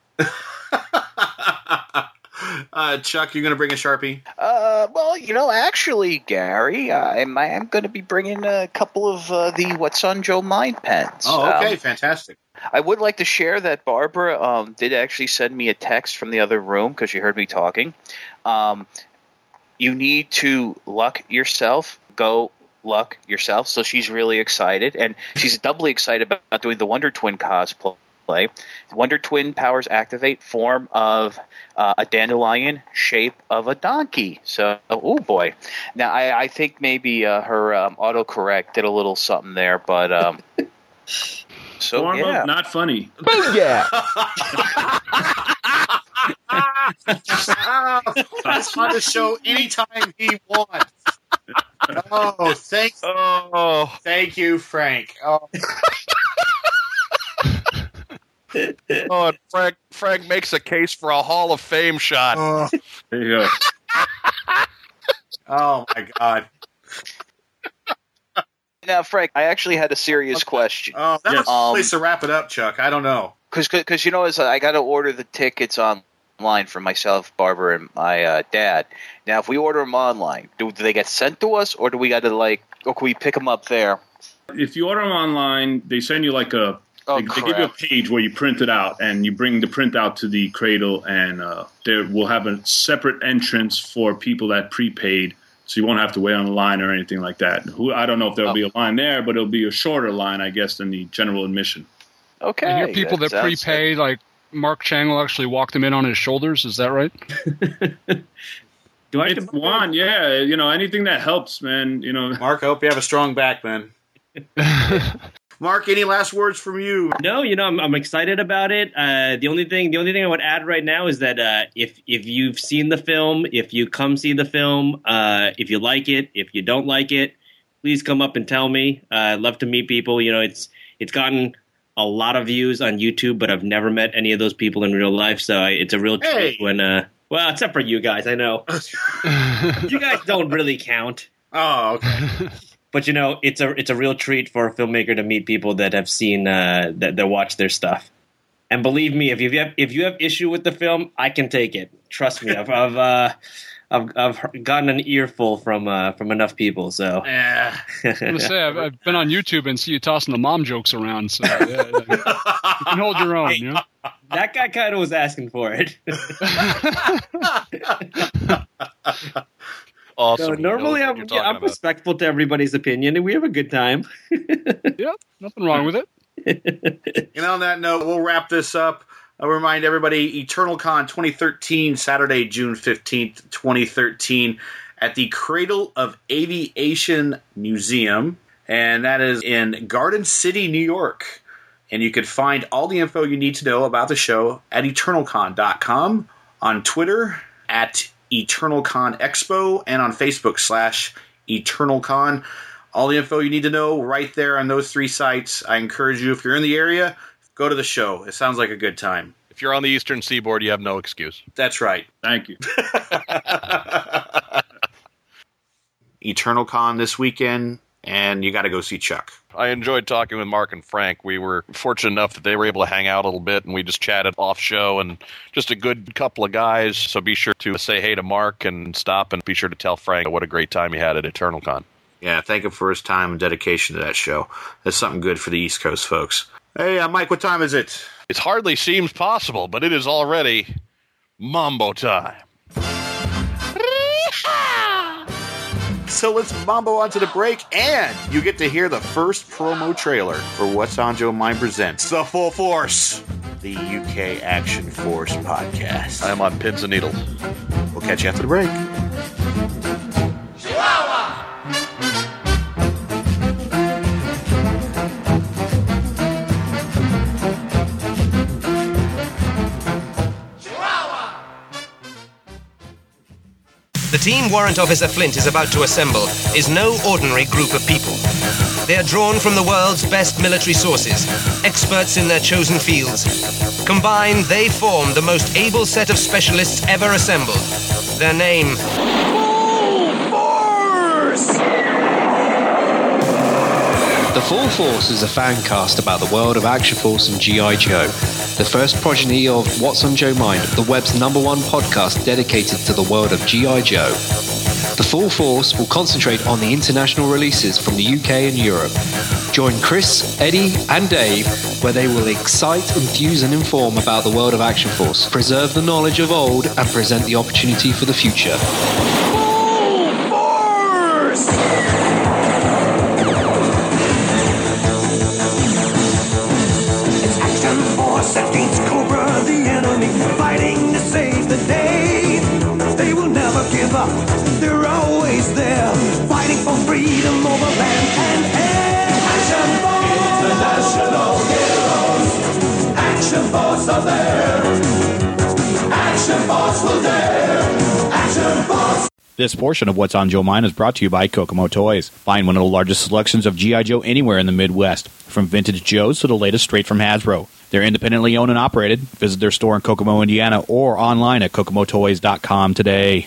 [SPEAKER 3] Chuck, you're going to bring a Sharpie?
[SPEAKER 7] Actually, Gary, I'm going to be bringing a couple of the What's on Joe Mind pens.
[SPEAKER 3] Oh, okay, fantastic.
[SPEAKER 7] I would like to share that Barbara did actually send me a text from the other room because she heard me talking. You need to luck yourself. Go luck yourself. So she's really excited, and she's doubly excited about doing the Wonder Twin cosplay. Wonder Twin powers activate form of a dandelion, shape of a donkey. So, oh boy. Now, I think maybe her autocorrect did a little something there, but so
[SPEAKER 8] Form
[SPEAKER 7] yeah.
[SPEAKER 8] of not funny.
[SPEAKER 9] Yeah.
[SPEAKER 3] That's on the show anytime he wants. Oh, thanks.
[SPEAKER 4] Oh,
[SPEAKER 3] Thank you, Frank. Oh.
[SPEAKER 4] and Frank makes a case for a Hall of Fame shot.
[SPEAKER 8] There you go.
[SPEAKER 3] Oh my God.
[SPEAKER 7] Now, Frank, I actually had a serious question.
[SPEAKER 3] Oh, that was a place to wrap it up, Chuck. I don't know.
[SPEAKER 7] Because I got to order the tickets online for myself, Barbara, and my dad. Now, if we order them online, do they get sent to us, or do we got to or can we pick them up there?
[SPEAKER 8] If you order them online, they send you like they give you a page where you print it out, and you bring the printout to the Cradle, and there will have a separate entrance for people that prepaid, so you won't have to wait on a line or anything like that. I don't know if there'll be a line there, but it'll be a shorter line, I guess, than the general admission.
[SPEAKER 7] Okay.
[SPEAKER 5] I hear people that prepay, like Mark Chang will actually walk them in on his shoulders. Is that right?
[SPEAKER 8] Do I have to want? Yeah, anything that helps, man.
[SPEAKER 3] Mark, I hope you have a strong back, man. Mark, any last words from you?
[SPEAKER 6] No, I'm excited about it. The only thing I would add right now is that if you've seen the film, if you come see the film, if you like it, if you don't like it, please come up and tell me. I'd love to meet people. It's gotten a lot of views on YouTube, but I've never met any of those people in real life, so it's a real treat when. Well, except for you guys, I know. You guys don't really count.
[SPEAKER 3] Oh, okay.
[SPEAKER 6] But it's a real treat for a filmmaker to meet people that have seen that watch their stuff. And believe me, if you have issue with the film, I can take it. Trust me, I've gotten an earful from enough people. So
[SPEAKER 3] Yeah.
[SPEAKER 5] I'm gonna say I've been on YouTube and see you tossing the mom jokes around. So yeah, you can hold your own.
[SPEAKER 6] That guy kind of was asking for it.
[SPEAKER 4] Awesome.
[SPEAKER 6] So normally I'm respectful to everybody's opinion, and we have a good time.
[SPEAKER 5] Yeah, nothing wrong with it.
[SPEAKER 3] And on that note, we'll wrap this up. I'll remind everybody, EternalCon 2013, Saturday, June 15th, 2013, at the Cradle of Aviation Museum, and that is in Garden City, New York. And you can find all the info you need to know about the show at eternalcon.com, on Twitter at EternalCon Expo, and on Facebook /EternalCon. All the info you need to know right there on those three sites. I encourage you, if you're in the area, go to the show. It sounds like a good time.
[SPEAKER 4] If you're on the Eastern Seaboard, you have no excuse.
[SPEAKER 3] That's right.
[SPEAKER 8] Thank you.
[SPEAKER 3] EternalCon this weekend, and you got to go see Chuck.
[SPEAKER 4] I enjoyed talking with Mark and Frank. We were fortunate enough that they were able to hang out a little bit, and we just chatted off show, and just a good couple of guys. So be sure to say hey to Mark and stop, and be sure to tell Frank what a great time he had at EternalCon.
[SPEAKER 3] Yeah, thank him for his time and dedication to that show. That's something good for the East Coast folks. Hey, Mike, what time is it?
[SPEAKER 4] It hardly seems possible, but it is already Mambo time.
[SPEAKER 3] So let's mambo on to the break, and you get to hear the first promo trailer for What's on Joe Mind Presents The Full Force, the UK Action Force podcast.
[SPEAKER 4] I am on pins and needles.
[SPEAKER 3] We'll catch you after the break.
[SPEAKER 9] The team Warrant Officer Flint is about to assemble is no ordinary group of people. They are drawn from the world's best military sources, experts in their chosen fields. Combined, they form the most able set of specialists ever assembled. Their name...
[SPEAKER 10] Full Force!
[SPEAKER 11] The Full Force is a fan cast about the world of Action Force and G.I. Joe, the first progeny of What's on Joe Mind, the web's #1 podcast dedicated to the world of G.I. Joe. The Full Force will concentrate on the international releases from the UK and Europe. Join Chris, Eddie, and Dave, where they will excite, enthuse, and inform about the world of Action Force, preserve the knowledge of old, and present the opportunity for the future.
[SPEAKER 10] Full Force! It's Action Force against Cobra, the enemy, fighting to save the day. They will never give up. They're always there, fighting for freedom over land and air. Action Force! International heroes. Action Force are there. Action Force will dare. Action Force.
[SPEAKER 12] This portion of What's on Joe Mind is brought to you by Kokomo Toys. Find one of the largest selections of G.I. Joe anywhere in the Midwest, from vintage Joes to the latest straight from Hasbro. They're independently owned and operated. Visit their store in Kokomo, Indiana, or online at kokomotoys.com today.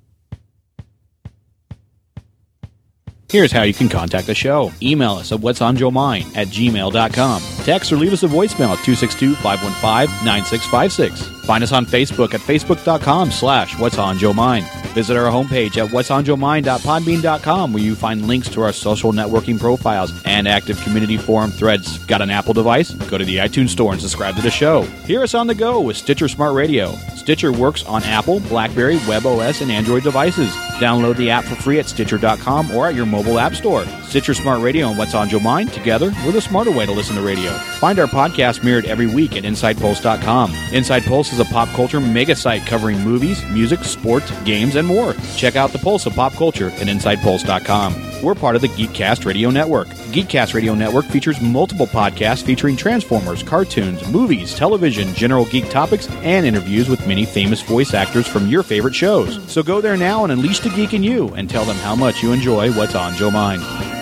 [SPEAKER 12] Here's how you can contact the show. Email us at whatsonjoemind@gmail.com. Text or leave us a voicemail at 262-515-9656. Find us on Facebook at facebook.com/whatsonjoemind. Visit our homepage at whatsonjoemind.podbean.com, where you find links to our social networking profiles and active community forum threads. Got an Apple device? Go to the iTunes Store and subscribe to the show. Hear us on the go with Stitcher Smart Radio. Stitcher works on Apple, BlackBerry, WebOS, and Android devices. Download the app for free at Stitcher.com or at your mobile app store. Stitcher Smart Radio and What's on Joe Mind, together, we're the smarter way to listen to radio. Find our podcast mirrored every week at InsidePulse.com. Inside Pulse is a pop culture mega site covering movies, music, sport, games, and more. Check out the pulse of pop culture at InsidePulse.com. We're part of the Geekcast Radio Network. The Geekcast Radio Network features multiple podcasts featuring Transformers, cartoons, movies, television, general geek topics, and interviews with many famous voice actors from your favorite shows. So go there now and unleash the geek in you and tell them how much you enjoy What's on Joe Mind.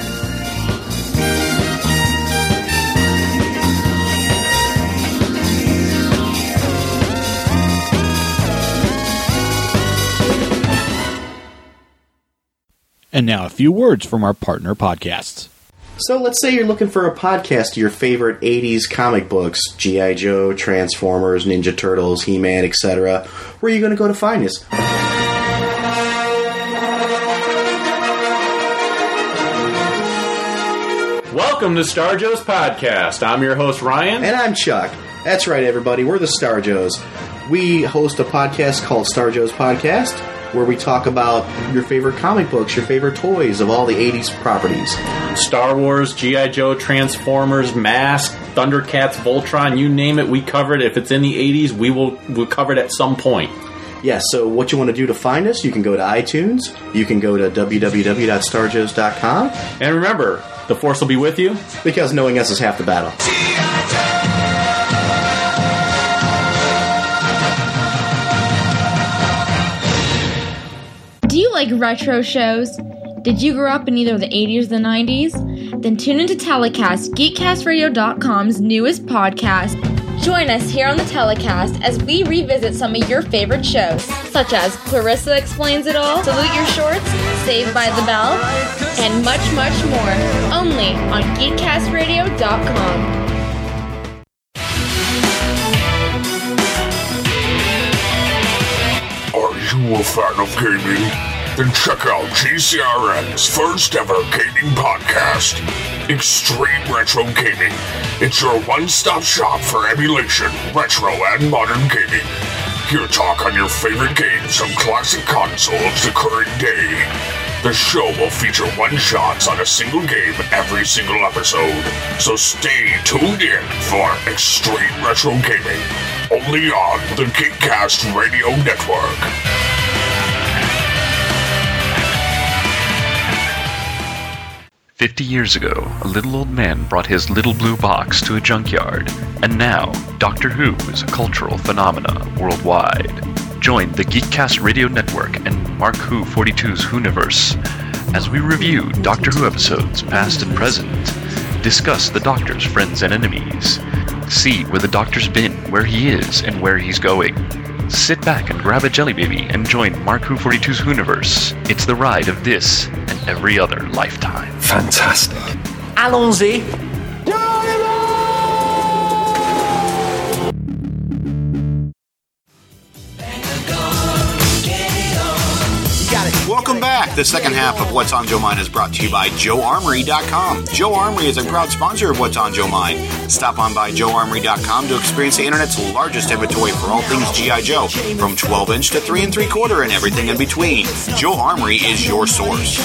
[SPEAKER 12] And now a few words from our partner podcasts.
[SPEAKER 13] So let's say you're looking for a podcast of your favorite 80s comic books, G.I. Joe, Transformers, Ninja Turtles, He-Man, etc. Where are you going to go to find us?
[SPEAKER 14] Welcome to Star Joe's Podcast. I'm your host, Ryan.
[SPEAKER 13] And I'm Chuck. That's right, everybody. We're the Star Joes. We host a podcast called Star Joe's Podcast, where we talk about your favorite comic books, your favorite toys of all the 80s properties.
[SPEAKER 14] Star Wars, G.I. Joe, Transformers, Mask, Thundercats, Voltron, you name it, we cover it. If it's in the 80s, we'll cover it at some point.
[SPEAKER 13] Yeah, so what you want to do to find us, you can go to iTunes, you can go to www.starjoes.com.
[SPEAKER 14] And remember, the Force will be with you,
[SPEAKER 13] because knowing us is half the battle.
[SPEAKER 15] Do you like retro shows? Did you grow up in either the 80s or the 90s? Then tune into Telecast, GeekCastRadio.com's newest podcast. Join us here on the Telecast as we revisit some of your favorite shows, such as Clarissa Explains It All, Salute Your Shorts, Saved by the Bell, and much, much more. Only on GeekCastRadio.com.
[SPEAKER 1] Are you a fan of gaming? Then check out GCRN's first ever gaming podcast, Extreme Retro Gaming. It's your one-stop shop for emulation, retro, and modern gaming. Hear talk on your favorite games from classic consoles to current day. The show will feature one-shots on a single game every single episode, so stay tuned in for Extreme Retro Gaming, only on the Geekcast Radio Network.
[SPEAKER 16] 50 years ago, a little old man brought his little blue box to a junkyard, and now Doctor Who is a cultural phenomena worldwide. Join the Geekcast Radio Network and Mark Who 42's Whoniverse, as we review Doctor Who episodes past and present, discuss the Doctor's friends and enemies, see where the Doctor's been, where he is, and where he's going. Sit back and grab a jelly baby and join Mark Who 42's Whoniverse. It's the ride of this and every other lifetime.
[SPEAKER 17] Fantastic.
[SPEAKER 10] Allons-y.
[SPEAKER 18] Welcome back. The second half of What's on Joe Mind is brought to you by JoeArmory.com. Joe Armory is a proud sponsor of What's on Joe Mind. Stop on by JoeArmory.com to experience the internet's largest inventory for all things G.I. Joe, from 12-inch to 3 3/4 and everything in between. Joe Armory is your source.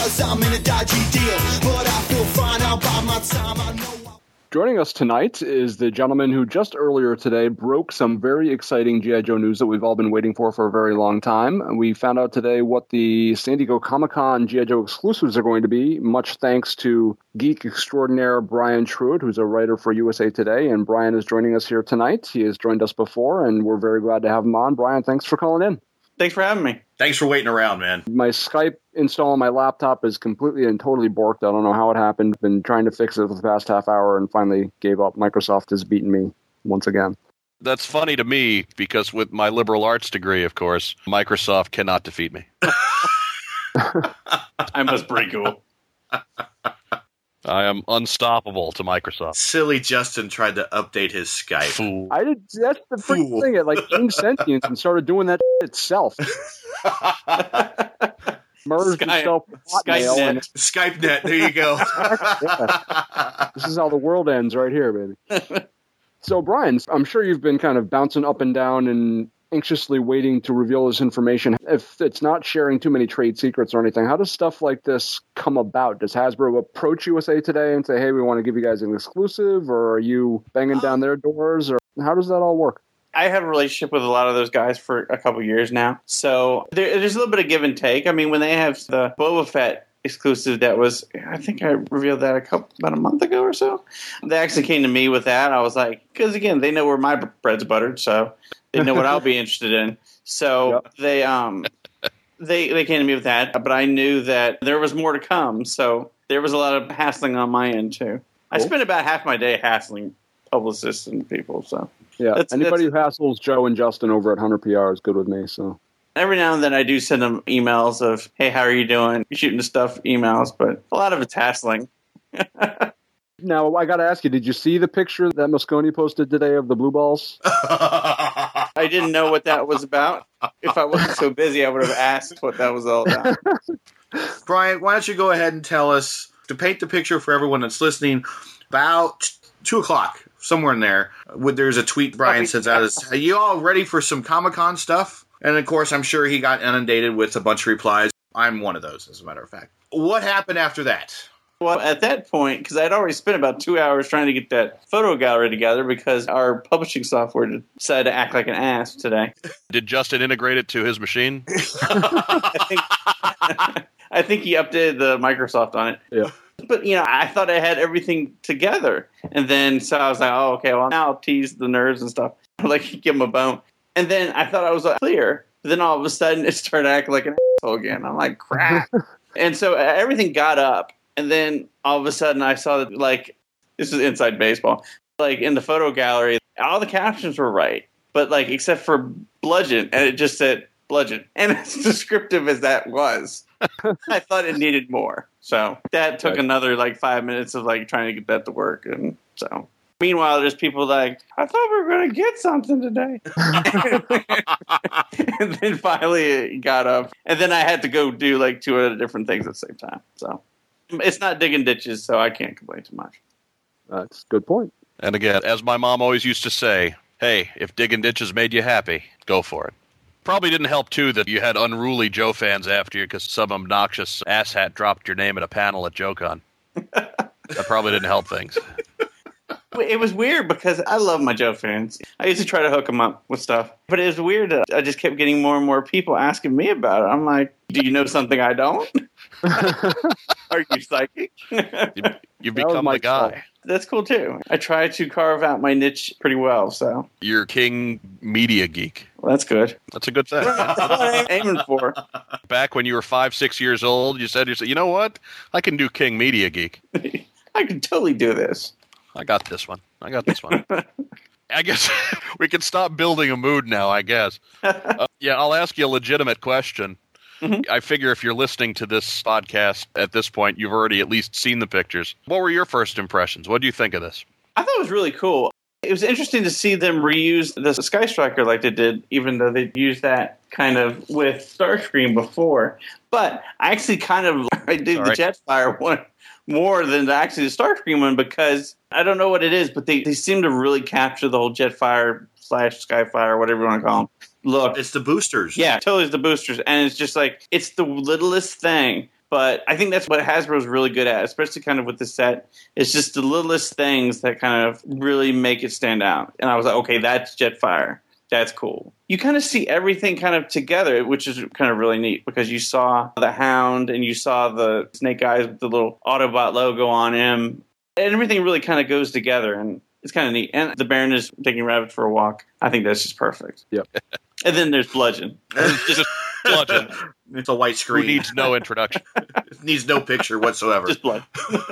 [SPEAKER 5] Joining us tonight is the gentleman who just earlier today broke some very exciting G.I. Joe news that we've all been waiting for a very long time. We found out today what the San Diego Comic-Con G.I. Joe exclusives are going to be, much thanks to geek extraordinaire Brian Truitt, who's a writer for USA Today, and Brian is joining us here tonight. He has joined us before, and we're very glad to have him on. Brian, thanks for calling in.
[SPEAKER 19] Thanks for having me.
[SPEAKER 3] Thanks for waiting around, man.
[SPEAKER 5] My Skype install on my laptop is completely and totally borked. I don't know how it happened. Been trying to fix it for the past half hour and finally gave up. Microsoft has beaten me once again.
[SPEAKER 4] That's funny to me because with my liberal arts degree, of course, Microsoft cannot defeat me.
[SPEAKER 19] I must pretty cool.
[SPEAKER 4] I am unstoppable to Microsoft.
[SPEAKER 3] Silly Justin tried to update his Skype.
[SPEAKER 4] Fool.
[SPEAKER 5] I did. That's the freaking thing. It like gained sentience and started doing that itself. Merged itself with Hotmail.
[SPEAKER 3] SkypeNet. There you go.
[SPEAKER 5] Yeah. This is how the world ends right here, baby. So, Brian, I'm sure you've been kind of bouncing up and down and anxiously waiting to reveal this information. If it's not sharing too many trade secrets or anything, how does stuff like this come about? Does Hasbro approach USA Today and say, hey, we want to give you guys an exclusive, or are you banging down their doors, or how does that all work?
[SPEAKER 19] I have a relationship with a lot of those guys for a couple years now, so there's a little bit of give and take. I mean, when they have the Boba Fett exclusive that was, I think I revealed that about a month ago or so, they actually came to me with that. I was like, because again, they know where my bread's buttered, so they know what I'll be interested in. So they came to me with that, but I knew that there was more to come. So there was a lot of hassling on my end too. Cool. I spent about half my day hassling publicists and people. So
[SPEAKER 5] yeah, anybody who hassles Joe and Justin over at Hunter PR is good with me. So
[SPEAKER 19] every now and then I do send them emails of, hey, how are you doing? You're shooting the stuff emails, but a lot of it's hassling.
[SPEAKER 5] Now, I got to ask you, did you see the picture that Mosconi posted today of the blue balls?
[SPEAKER 19] I didn't know what that was about. If I wasn't so busy, I would have asked what that was all about.
[SPEAKER 3] Brian, why don't you go ahead and tell us, to paint the picture for everyone that's listening, about 2 o'clock, somewhere in there, there's a tweet Brian sends out. Are you all ready for some Comic-Con stuff? And, of course, I'm sure he got inundated with a bunch of replies. I'm one of those, as a matter of fact. What happened after that?
[SPEAKER 19] Well, at that point, because I'd already spent about 2 hours trying to get that photo gallery together because our publishing software decided to act like an ass today.
[SPEAKER 4] Did Justin integrate it to his machine?
[SPEAKER 19] I think he updated the Microsoft on it.
[SPEAKER 5] Yeah.
[SPEAKER 19] But, I thought I had everything together. And then, so I was like, oh, okay, well, now I'll tease the nerds and stuff. Like, give them a bone. And then I thought I was clear. But then all of a sudden, it started acting like an asshole again. I'm like, crap. And so everything got up. And then all of a sudden I saw that, this is inside baseball, in the photo gallery, all the captions were right, but except for bludgeon, and it just said bludgeon. And as descriptive as that was, I thought it needed more. So that took another 5 minutes of trying to get that to work. And so meanwhile, there's people I thought we were going to get something today. And then finally it got up. And then I had to go do 2 other different things at the same time. So it's not digging ditches, so I can't complain too much.
[SPEAKER 5] That's a good point.
[SPEAKER 4] And again, as my mom always used to say, hey, if digging ditches made you happy, go for it. Probably didn't help, too, that you had unruly Joe fans after you because some obnoxious asshat dropped your name at a panel at JoeCon. That probably didn't help things.
[SPEAKER 19] It was weird because I love my Joe fans. I used to try to hook them up with stuff. But it was weird. I just kept getting more and more people asking me about it. I'm like, do you know something I don't? Are you psychic?
[SPEAKER 4] You've become the guy.
[SPEAKER 19] That's cool, too. I try to carve out my niche pretty well. So
[SPEAKER 4] you're king media geek.
[SPEAKER 19] Well, that's good.
[SPEAKER 4] That's a good thing.
[SPEAKER 19] That's what I'm aiming for.
[SPEAKER 4] Back when you were 5-6 years old, you said, you know what? I can do King Media Geek.
[SPEAKER 19] I can totally do this.
[SPEAKER 4] I got this one. I guess we can stop building a mood now, I guess. Yeah, I'll ask you a legitimate question. Mm-hmm. I figure if you're listening to this podcast at this point, you've already at least seen the pictures. What were your first impressions? What do you think of this?
[SPEAKER 19] I thought it was really cool. It was interesting to see them reuse the Sky Striker like they did, even though they used that kind of with Starscream before. But I actually I did the Jetfire one more than actually the Starscream one because I don't know what it is, but they seem to really capture the whole Jetfire / Skyfire, whatever you want to call them. Look,
[SPEAKER 3] it's the boosters.
[SPEAKER 19] Yeah, totally it's the boosters. And it's just like, it's the littlest thing. But I think that's what Hasbro's really good at, especially kind of with the set. It's just the littlest things that kind of really make it stand out. And I was like, okay, that's Jetfire. That's cool. You kind of see everything kind of together, which is kind of really neat because you saw the Hound and you saw the Snake Eyes with the little Autobot logo on him. And everything really kind of goes together, and it's kind of neat. And the Baron is taking Rabbit for a walk. I think that's just perfect.
[SPEAKER 5] Yep.
[SPEAKER 19] And then there's Bludgeon.
[SPEAKER 4] Just Bludgeon.
[SPEAKER 3] It's a white screen.
[SPEAKER 4] Who needs no introduction.
[SPEAKER 3] Needs no picture whatsoever.
[SPEAKER 19] Just blood.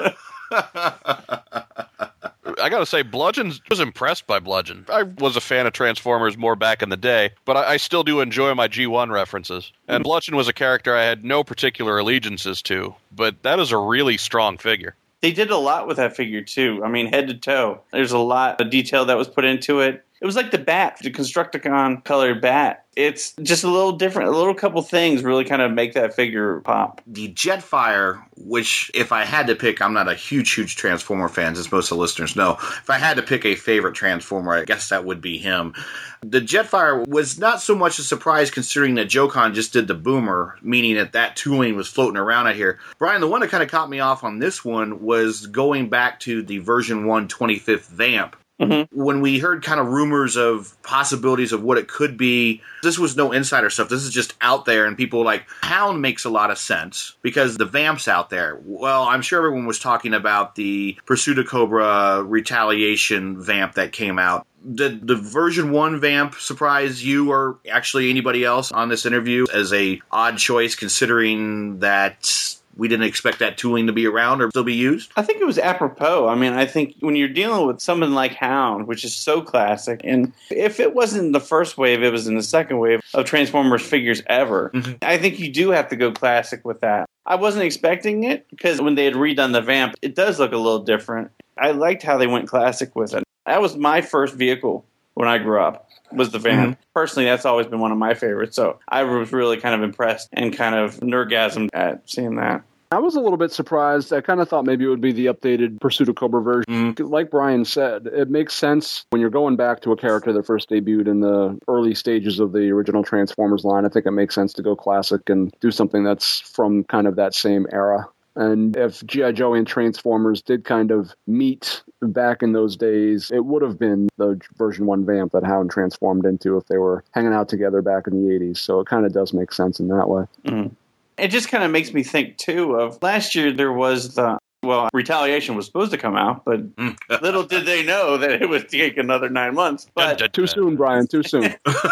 [SPEAKER 4] I gotta say, I was impressed by Bludgeon. I was a fan of Transformers more back in the day, but I still do enjoy my G1 references. And Bludgeon was a character I had no particular allegiances to, but that is a really strong figure.
[SPEAKER 19] They did a lot with that figure, too. I mean, head to toe. There's a lot of detail that was put into it. It was like the Bat, the Constructicon colored Bat. It's just a little different. A little couple things really kind of make that figure pop.
[SPEAKER 3] The Jetfire, which if I had to pick, I'm not a huge Transformer fan, as most of the listeners know. If I had to pick a favorite Transformer, I guess that would be him. The Jetfire was not so much a surprise considering that Joe-Con just did the Boomer, meaning that tooling was floating around out here. Brian, the one that kind of caught me off on this one was going back to the version 1 25th Vamp. Mm-hmm. When we heard kind of rumors of possibilities of what it could be, this was no insider stuff. This is just out there, and people like, Hound makes a lot of sense because the Vamp's out there. Well, I'm sure everyone was talking about the Pursuit of Cobra Retaliation Vamp that came out. Did the version 1 Vamp surprise you or actually anybody else on this interview as a odd choice, considering that we didn't expect that tooling to be around or still be used?
[SPEAKER 19] I think it was apropos. I mean, I think when you're dealing with something like Hound, which is so classic, and if it wasn't the first wave, it was in the second wave of Transformers figures ever. Mm-hmm. I think you do have to go classic with that. I wasn't expecting it because when they had redone the Vamp, it does look a little different. I liked how they went classic with it. That was my first vehicle when I grew up, was the Vamp. Mm-hmm. Personally, that's always been one of my favorites. So I was really kind of impressed and kind of nerdgasmed at seeing that.
[SPEAKER 5] I was a little bit surprised. I kind of thought maybe it would be the updated Pursuit of Cobra version. Like Brian said, it makes sense when you're going back to a character that first debuted in the early stages of the original Transformers line. I think it makes sense to go classic and do something that's from kind of that same era. And if G.I. Joe and Transformers did kind of meet back in those days, it would have been the version 1 Vamp that Hound transformed into if they were hanging out together back in the 80s. So it kind of does make sense in that way.
[SPEAKER 19] Mm-hmm. It just kind of makes me think, too, of last year there was Retaliation was supposed to come out, but little did they know that it would take another 9 months. But
[SPEAKER 5] too soon, Brian, too soon.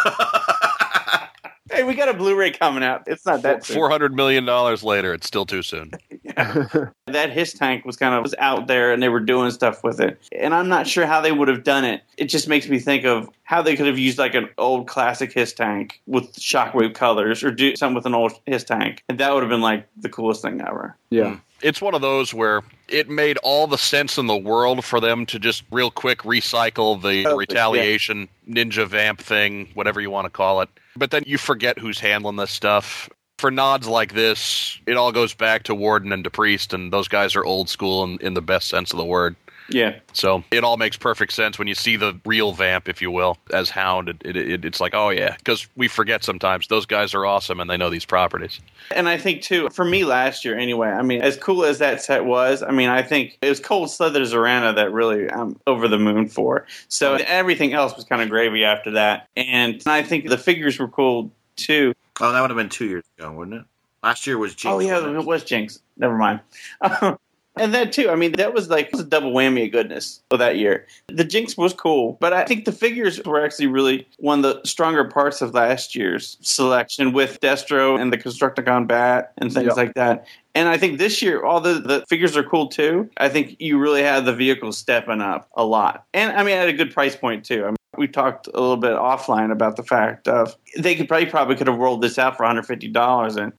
[SPEAKER 19] Hey, we got a Blu-ray coming out. It's not that soon.
[SPEAKER 4] $400 million later, it's still too soon.
[SPEAKER 19] That Hiss Tank was out there, and they were doing stuff with it. And I'm not sure how they would have done it. It just makes me think of how they could have used like an old classic Hiss Tank with Shockwave colors, or do something with an old Hiss Tank. And that would have been like the coolest thing ever.
[SPEAKER 5] Yeah.
[SPEAKER 4] It's one of those where it made all the sense in the world for them to just real quick recycle the Retaliation Ninja Vamp thing, whatever you want to call it. But then you forget who's handling this stuff. For nods like this, it all goes back to Warden and DePriest, and those guys are old school in the best sense of the word.
[SPEAKER 19] Yeah.
[SPEAKER 4] So it all makes perfect sense when you see the real Vamp, if you will, as Hound. It's like, oh yeah, because we forget sometimes those guys are awesome and they know these properties.
[SPEAKER 19] And I think, too, for me last year anyway, I mean, as cool as that set was, I mean, I think it was Cold Slither Zorana that really I'm over the moon for. So everything else was kind of gravy after that. And I think the figures were cool, too.
[SPEAKER 3] Oh, that would have been 2 years ago, wouldn't it? Last year was Jinx.
[SPEAKER 19] Oh, yeah, it was Jinx. Never mind. And that too, I mean, that was like a double whammy of goodness of that year. The Jinx was cool, but I think the figures were actually really one of the stronger parts of last year's selection with Destro and the Constructicon bat and things like that. And I think this year, all the figures are cool too. I think you really have the vehicles stepping up a lot. And I mean, at a good price point too. I mean, we talked a little bit offline about the fact of they probably could have rolled this out for $150 and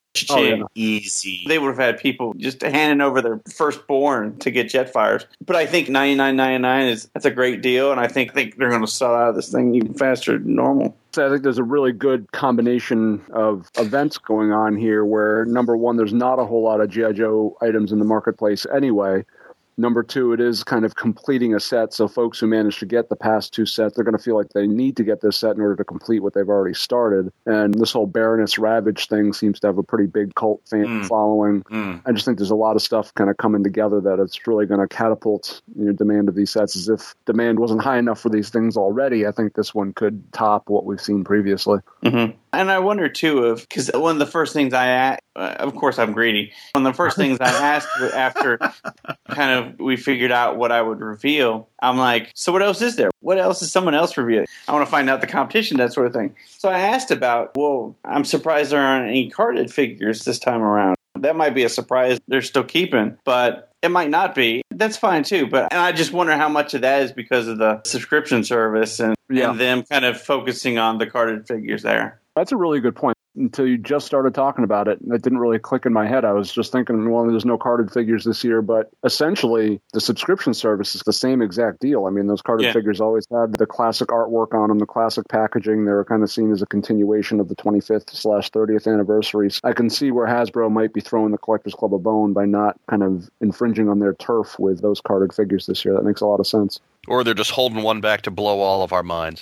[SPEAKER 3] easy.
[SPEAKER 19] They would have had people just handing over their firstborn to get Jetfires. But I think $99.99 that's a great deal, and I think they're going to sell out of this thing even faster than normal.
[SPEAKER 5] So I think there's a really good combination of events going on here where, number one, there's not a whole lot of G.I. Joe items in the marketplace anyway. Number two, it is kind of completing a set, so folks who manage to get the past two sets, they're going to feel like they need to get this set in order to complete what they've already started. And this whole Baroness Ravage thing seems to have a pretty big cult fan following. I just think there's a lot of stuff kind of coming together that it's really going to catapult demand of these sets. As if demand wasn't high enough for these things already, I think this one could top what we've seen previously.
[SPEAKER 19] Mm-hmm. And I wonder, too, because one of the first things I asked, of course I'm greedy, one of the first things I asked after kind of we figured out what I would reveal, I'm like, so what else is there? What else is someone else revealing? I want to find out the competition, that sort of thing. So I asked about, well, I'm surprised there aren't any carded figures this time around. That might be a surprise they're still keeping, but it might not be. That's fine, too. And I just wonder how much of that is because of the subscription service and them kind of focusing on the carded figures there.
[SPEAKER 5] That's a really good point. Until you just started talking about it, it didn't really click in my head. I was just thinking, well, there's no carded figures this year, but essentially the subscription service is the same exact deal. I mean, those carded figures always had the classic artwork on them, the classic packaging. They were kind of seen as a continuation of the 25th/30th anniversaries. I can see where Hasbro might be throwing the Collectors Club a bone by not kind of infringing on their turf with those carded figures this year. That makes a lot of sense.
[SPEAKER 4] Or they're just holding one back to blow all of our minds.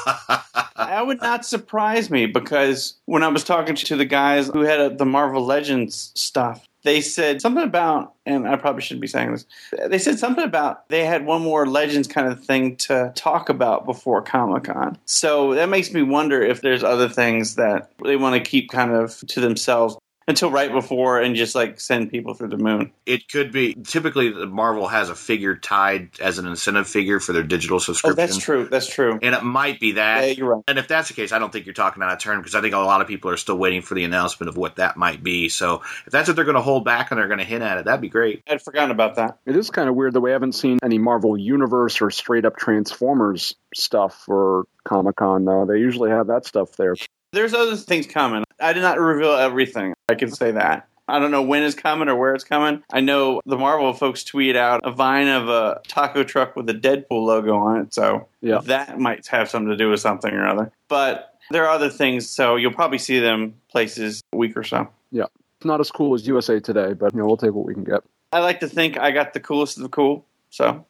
[SPEAKER 19] That would not surprise me, because when I was talking to the guys who had the Marvel Legends stuff, they said something about, and I probably shouldn't be saying this, they said something about they had one more Legends kind of thing to talk about before Comic-Con. So that makes me wonder if there's other things that they want to keep kind of to themselves until right before and just like send people through the moon.
[SPEAKER 3] It could be. Typically, Marvel has a figure tied as an incentive figure for their digital subscription.
[SPEAKER 19] Oh, that's true. That's true.
[SPEAKER 3] And it might be that.
[SPEAKER 19] Yeah, you're right.
[SPEAKER 3] And if that's the case, I don't think you're talking out of turn, because I think a lot of people are still waiting for the announcement of what that might be. So if that's what they're going to hold back and they're going to hint at it, that'd be great.
[SPEAKER 19] I'd forgotten about that.
[SPEAKER 5] It is kind of weird that we haven't seen any Marvel Universe or straight up Transformers stuff for Comic-Con, though. They usually have that stuff there.
[SPEAKER 19] There's other things coming. I did not reveal everything. I can say that. I don't know when it's coming or where it's coming. I know the Marvel folks tweet out a vine of a taco truck with a Deadpool logo on it, so that might have something to do with something or other. But there are other things, so you'll probably see them places a week or so.
[SPEAKER 5] Yeah. It's not as cool as USA Today, but we'll take what we can get.
[SPEAKER 19] I like to think I got the coolest of the cool, so.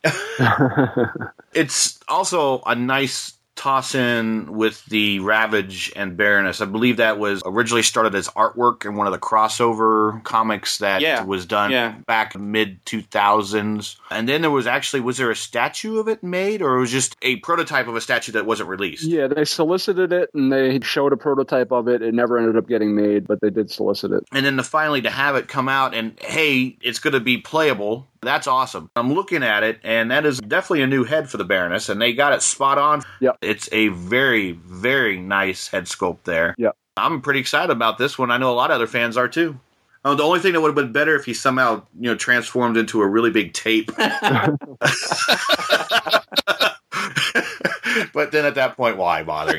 [SPEAKER 3] It's also a nice toss in with the Ravage and Baroness. I believe that was originally started as artwork in one of the crossover comics that was done back mid-2000s. And then there was there a statue of it made, or it was just a prototype of a statue that wasn't released?
[SPEAKER 5] Yeah, they solicited it and they showed a prototype of it. It never ended up getting made, but they did solicit it.
[SPEAKER 3] And then finally to have it come out and, hey, it's going to be playable. That's awesome. I'm looking at it, and that is definitely a new head for the Baroness, and they got it spot on.
[SPEAKER 5] Yep.
[SPEAKER 3] It's a very, very nice head sculpt there.
[SPEAKER 5] Yep.
[SPEAKER 3] I'm pretty excited about this one. I know a lot of other fans are, too. The only thing that would have been better if he somehow, transformed into a really big tape. But then at that point, why bother,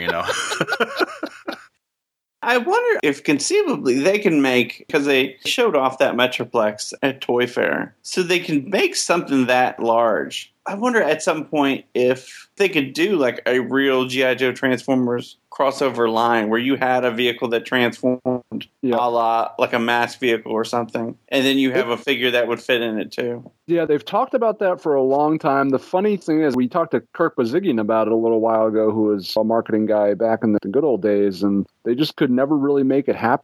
[SPEAKER 19] I wonder if conceivably they can make, because they showed off that Metroplex at Toy Fair, so they can make something that large. I wonder at some point if they could do like a real G.I. Joe Transformers crossover line where you had a vehicle that transformed a la like a mass vehicle or something, and then you have a figure that would fit in it too.
[SPEAKER 5] Yeah, they've talked about that for a long time. The funny thing is, we talked to Kirk Bazighian about it a little while ago, who was a marketing guy back in the good old days, and they just could never really make it happen.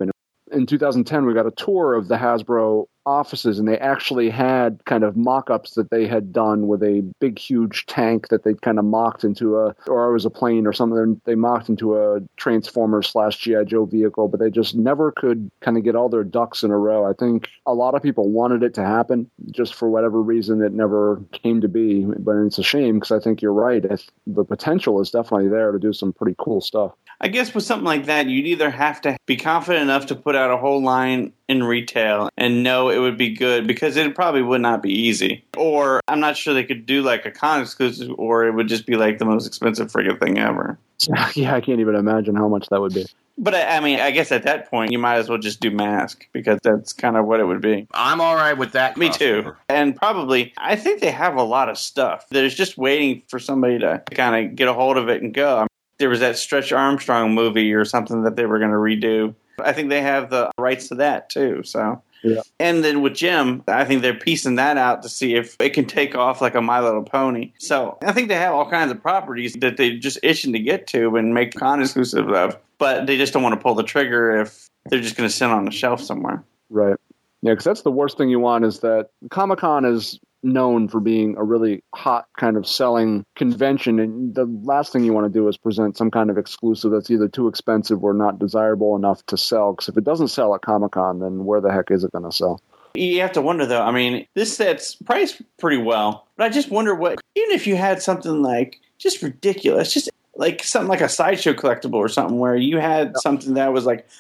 [SPEAKER 5] in 2010, we got a tour of the Hasbro offices, and they actually had kind of mock-ups that they had done with a big, huge tank that they kind of mocked into or it was a plane or something. They mocked into a Transformers/G.I. Joe vehicle, but they just never could kind of get all their ducks in a row. I think a lot of people wanted it to happen. Just for whatever reason, it never came to be. But it's a shame because I think you're right. The potential is definitely there to do some pretty cool stuff.
[SPEAKER 19] I guess with something like that, you'd either have to be confident enough to put out a whole line in retail and know it would be good, because it probably would not be easy. Or I'm not sure they could do like a con exclusive, or it would just be like the most expensive friggin' thing ever.
[SPEAKER 5] Yeah, I can't even imagine how much that would be.
[SPEAKER 19] But I mean, I guess at that point, you might as well just do Mask, because that's kind of what it would be.
[SPEAKER 3] I'm all right with that.
[SPEAKER 19] Me too. And probably, I think they have a lot of stuff that is just waiting for somebody to kind of get a hold of it and go. There was that Stretch Armstrong movie or something that they were going to redo. I think they have the rights to that too. So, yeah. And then with Jim, I think they're piecing that out to see if it can take off like a My Little Pony. So I think they have all kinds of properties that they're just itching to get to and make con exclusive of, but they just don't want to pull the trigger if they're just going to sit on the shelf somewhere.
[SPEAKER 5] Right. Yeah, because that's the worst thing you want, is that Comic-Con is known for being a really hot kind of selling convention, and the last thing you want to do is present some kind of exclusive that's either too expensive or not desirable enough to sell, because if it doesn't sell at Comic-Con, then where the heck is it going to sell?
[SPEAKER 19] You have to wonder, though. I mean, this set's priced pretty well, but I just wonder what, even if you had something like just ridiculous, just like something like a Sideshow collectible or something where you had something that was like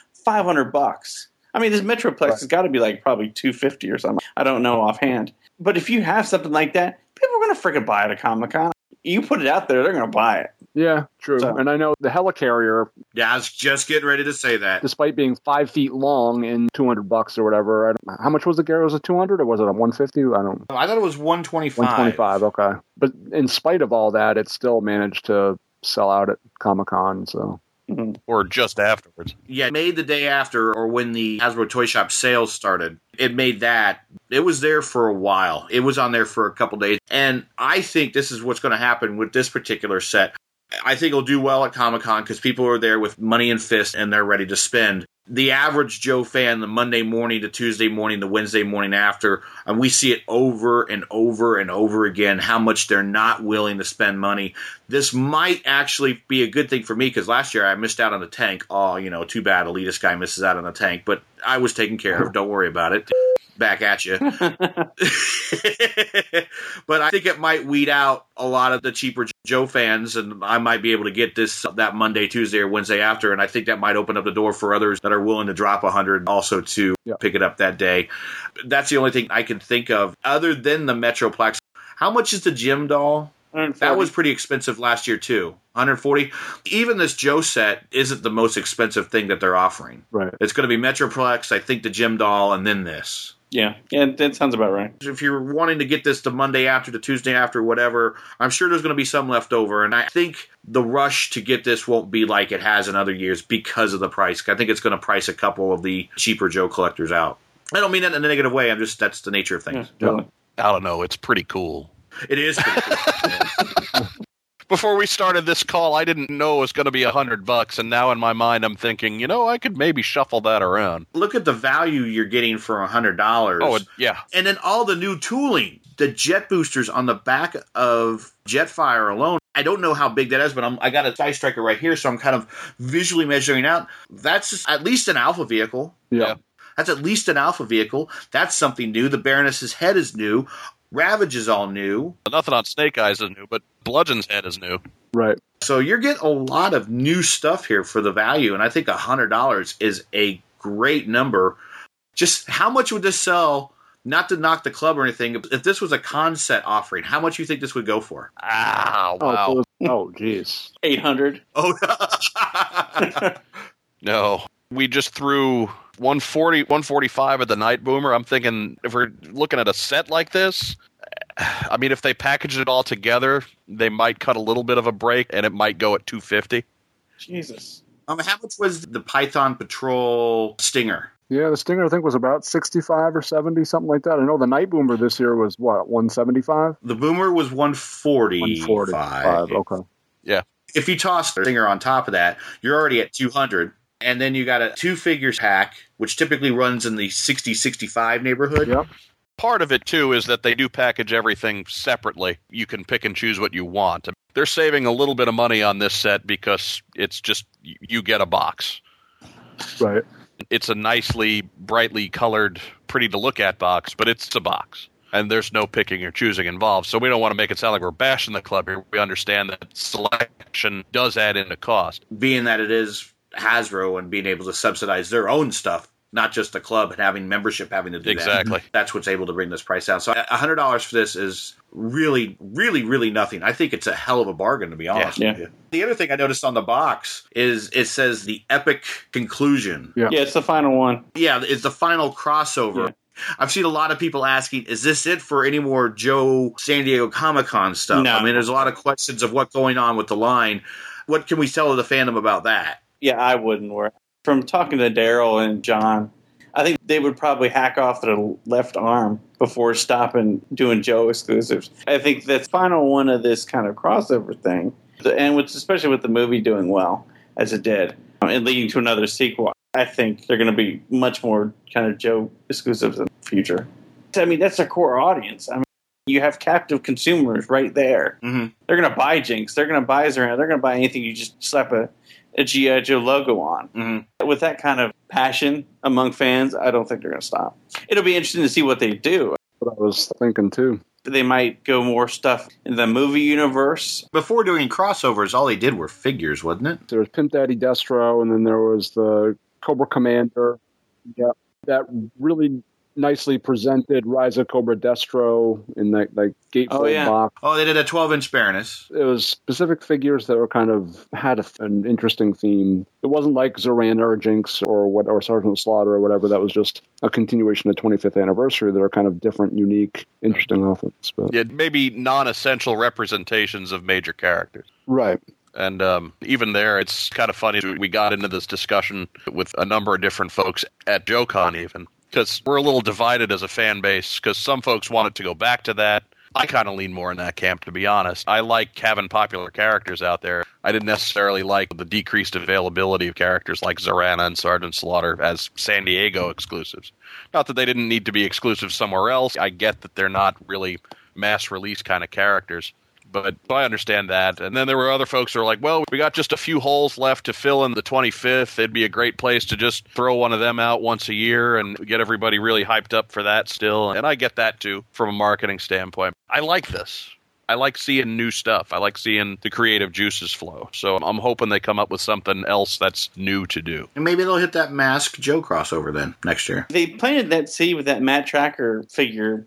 [SPEAKER 19] $500. I mean, this Metroplex has got to be like probably $250 or something. I don't know offhand. But if you have something like that, people are going to freaking buy it at Comic-Con. You put it out there, they're going to buy it.
[SPEAKER 5] Yeah, true. So, and I know the Helicarrier.
[SPEAKER 3] Yeah, I was just getting ready to say that.
[SPEAKER 5] Despite being 5 feet long and $200 or whatever, how much was the Gary? Was it 200 or was it a 150?
[SPEAKER 3] I thought it was 125.
[SPEAKER 5] 125. Okay, but in spite of all that, it still managed to sell out at Comic-Con. So.
[SPEAKER 4] Mm-hmm. Or just afterwards.
[SPEAKER 3] Yeah, it made the day after, or when the Hasbro Toy Shop sales started. It made that. It was there for a while. It was on there for a couple days. And I think this is what's going to happen with this particular set. I think it'll do well at Comic-Con because people are there with money and fist and they're ready to spend. The average Joe fan, the Monday morning, the Tuesday morning, the Wednesday morning after, and we see it over and over and over again, how much they're not willing to spend money. This might actually be a good thing for me because last year I missed out on the tank. Oh, too bad Elitist guy misses out on the tank, but I was taken care of. Don't worry about it. Back at you. But I think it might weed out a lot of the cheaper Joe fans, and I might be able to get this that Monday, Tuesday, or Wednesday after, and I think that might open up the door for others that are willing to drop $100 also to pick it up that day. That's the only thing I can think of other than the Metroplex. How much is the Jim doll?
[SPEAKER 19] 140.
[SPEAKER 3] That was pretty expensive last year too. 140. Even this Joe set isn't the most expensive thing that they're offering.
[SPEAKER 5] Right.
[SPEAKER 3] It's going to be Metroplex, I think the Jim doll, and then this.
[SPEAKER 19] Yeah, that sounds about right.
[SPEAKER 3] If you're wanting to get this the Monday after, the Tuesday after, whatever, I'm sure there's going to be some left over. And I think the rush to get this won't be like it has in other years because of the price. I think it's going to price a couple of the cheaper Joe collectors out. I don't mean that in a negative way. That's the nature of things.
[SPEAKER 4] Yeah, totally. I don't know. It's pretty cool.
[SPEAKER 3] It is pretty cool.
[SPEAKER 4] Before we started this call, I didn't know it was going to be $100, and now in my mind I'm thinking, I could maybe shuffle that around.
[SPEAKER 3] Look at the value you're getting for $100.
[SPEAKER 4] Oh, yeah.
[SPEAKER 3] And then all the new tooling, the jet boosters on the back of Jetfire alone. I don't know how big that is, but I got a Sky Striker right here, so I'm kind of visually measuring out. That's at least an Alpha vehicle.
[SPEAKER 5] Yeah.
[SPEAKER 3] That's at least an Alpha vehicle. That's something new. The Baroness's head is new. Ravage is all new.
[SPEAKER 4] Nothing on Snake Eyes is new, but Bludgeon's head is new.
[SPEAKER 5] Right.
[SPEAKER 3] So you're getting a lot of new stuff here for the value, and I think $100 is a great number. Just how much would this sell, not to knock the club or anything, if this was a con set offering, how much do you think this would go for?
[SPEAKER 4] Ah, wow.
[SPEAKER 5] Oh, geez.
[SPEAKER 19] 800.
[SPEAKER 3] Oh,
[SPEAKER 4] no. We just threw 140, 145 at the Night Boomer. I'm thinking if we're looking at a set like this, I mean, if they package it all together, they might cut a little bit of a break, and it might go at 250.
[SPEAKER 19] Jesus.
[SPEAKER 3] How much was the Python Patrol Stinger?
[SPEAKER 5] Yeah, the Stinger I think was about 65 or 70, something like that. I know the Night Boomer this year was, 175?
[SPEAKER 3] The Boomer was 145.
[SPEAKER 5] 145, okay.
[SPEAKER 4] Yeah.
[SPEAKER 3] If you toss the Stinger on top of that, you're already at 200. And then you got a 2 figures pack, which typically runs in the 60-65 neighborhood.
[SPEAKER 5] Yep.
[SPEAKER 4] Part of it, too, is that they do package everything separately. You can pick and choose what you want. They're saving a little bit of money on this set because it's just, you get a box.
[SPEAKER 5] Right.
[SPEAKER 4] It's a nicely, brightly colored, pretty to look at box, but it's a box. And there's no picking or choosing involved. So we don't want to make it sound like we're bashing the club here. We understand that selection does add into cost.
[SPEAKER 3] Being that it is Hasbro and being able to subsidize their own stuff, not just the club and having membership having to do
[SPEAKER 4] Exactly.
[SPEAKER 3] that. That's what's able to bring this price down. So $100 for this is really, really, really nothing. I think it's a hell of a bargain, to be honest with you. The other thing I noticed on the box is it says the epic conclusion.
[SPEAKER 19] Yeah, it's the final one.
[SPEAKER 3] Yeah, it's the final crossover. Yeah. I've seen a lot of people asking, is this it for any more Joe San Diego Comic-Con stuff?
[SPEAKER 19] No.
[SPEAKER 3] I mean, there's a lot of questions of what's going on with the line. What can we tell the fandom about that?
[SPEAKER 19] Yeah, I wouldn't worry. From talking to Daryl and John, I think they would probably hack off their left arm before stopping doing Joe exclusives. I think the final one of this kind of crossover thing, and especially with the movie doing well, as it did, and leading to another sequel, I think they're going to be much more kind of Joe exclusives in the future. I mean, that's their core audience. I mean, you have captive consumers right there.
[SPEAKER 3] Mm-hmm.
[SPEAKER 19] They're going to buy Jinx. They're going to buy Zoran. They're going to buy anything you just slap a G.I. Joe logo on.
[SPEAKER 3] Mm-hmm.
[SPEAKER 19] With that kind of passion among fans, I don't think they're going to stop. It'll be interesting to see what they do.
[SPEAKER 5] What I was thinking, too.
[SPEAKER 19] They might go more stuff in the movie universe.
[SPEAKER 3] Before doing crossovers, all they did were figures, wasn't it?
[SPEAKER 5] There was Pimp Daddy Destro, and then there was the Cobra Commander. Yeah, that really nicely presented Rise of Cobra Destro in that gatefold box.
[SPEAKER 3] Oh, they did a 12-inch Baroness.
[SPEAKER 5] It was specific figures that were kind of had an interesting theme. It wasn't like Zoran or Jinx or Sergeant Slaughter or whatever. That was just a continuation of the 25th anniversary. That are kind of different, unique, interesting offense. But
[SPEAKER 4] yeah, maybe non-essential representations of major characters.
[SPEAKER 5] Right.
[SPEAKER 4] And even there, it's kind of funny. We got into this discussion with a number of different folks at JoeCon even, because we're a little divided as a fan base, because some folks wanted to go back to that. I kind of lean more in that camp, to be honest. I like having popular characters out there. I didn't necessarily like the decreased availability of characters like Zorana and Sergeant Slaughter as San Diego exclusives. Not that they didn't need to be exclusive somewhere else. I get that they're not really mass release kind of characters. But I understand that. And then there were other folks who were like, well, we got just a few holes left to fill in the 25th. It'd be a great place to just throw one of them out once a year and get everybody really hyped up for that still. And I get that, too, from a marketing standpoint. I like this. I like seeing new stuff. I like seeing the creative juices flow. So I'm hoping they come up with something else that's new to do.
[SPEAKER 3] And maybe they'll hit that Mask Joe crossover then next year.
[SPEAKER 19] They planted that seed with that Matt Tracker figure,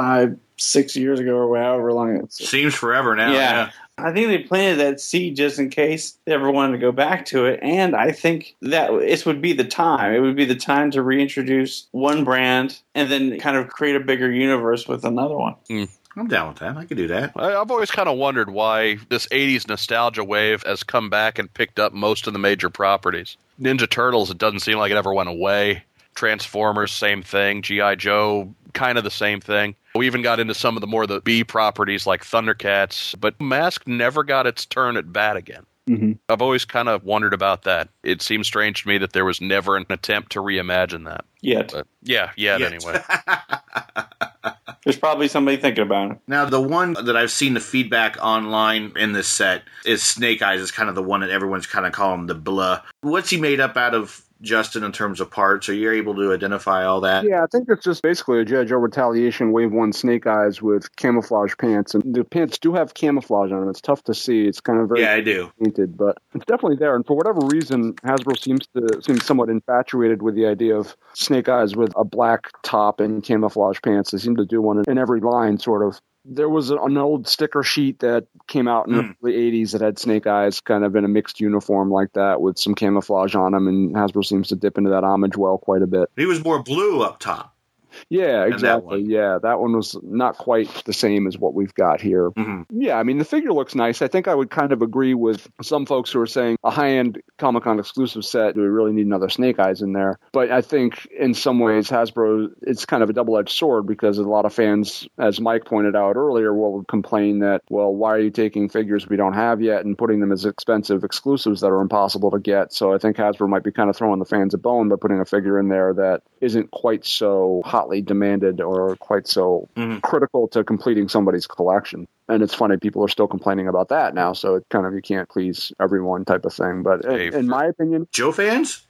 [SPEAKER 19] 5-6 years ago or however long it's.
[SPEAKER 3] Seems forever now. Yeah.
[SPEAKER 19] I think they planted that seed just in case they ever wanted to go back to it. And I think that this would be the time. It would be the time to reintroduce one brand and then kind of create a bigger universe with another one.
[SPEAKER 3] I'm down with that. I could do that.
[SPEAKER 4] I've always kind of wondered why this 80s nostalgia wave has come back and picked up most of the major properties. Ninja Turtles, it doesn't seem like it ever went away. Transformers, same thing. G.I. Joe, kind of the same thing. We even got into some of the B properties like Thundercats, but Mask never got its turn at bat again.
[SPEAKER 5] Mm-hmm.
[SPEAKER 4] I've always kind of wondered about that. It seems strange to me that there was never an attempt to reimagine that.
[SPEAKER 19] Yet.
[SPEAKER 4] But yet anyway.
[SPEAKER 19] There's probably somebody thinking about it.
[SPEAKER 3] Now, the one that I've seen the feedback online in this set is Snake Eyes is kind of the one that everyone's kind of calling the blah. What's he made up out of, Justin, in terms of parts? Are you able to identify all that?
[SPEAKER 5] Yeah, I think it's just basically a G.I. Joe Retaliation Wave 1 Snake Eyes with camouflage pants. And the pants do have camouflage on them. It's tough to see. It's kind of very
[SPEAKER 3] I do.
[SPEAKER 5] painted, but it's definitely there. And for whatever reason, Hasbro seems somewhat infatuated with the idea of Snake Eyes with a black top and camouflage pants. They seem to do one in every line, sort of. There was an old sticker sheet that came out in the early 80s that had Snake Eyes kind of in a mixed uniform like that with some camouflage on him, and Hasbro seems to dip into that homage well quite a bit.
[SPEAKER 3] He was more blue up top.
[SPEAKER 5] Yeah,
[SPEAKER 3] that
[SPEAKER 5] exactly. Yeah, that one was not quite the same as what we've got here. Yeah, I mean, the figure looks nice. I think I would kind of agree with some folks who are saying a high-end Comic-Con exclusive set, do we really need another Snake Eyes in there? But I think in some ways Hasbro, it's kind of a double-edged sword because a lot of fans, as Mike pointed out earlier, will complain that, well, why are you taking figures we don't have yet and putting them as expensive exclusives that are impossible to get? So I think Hasbro might be kind of throwing the fans a bone by putting a figure in there that isn't quite so hotly demanded or quite so critical to completing somebody's collection. And it's funny, people are still complaining about that now, so it's kind of you can't please everyone type of thing. But in my opinion...
[SPEAKER 3] Joe fans?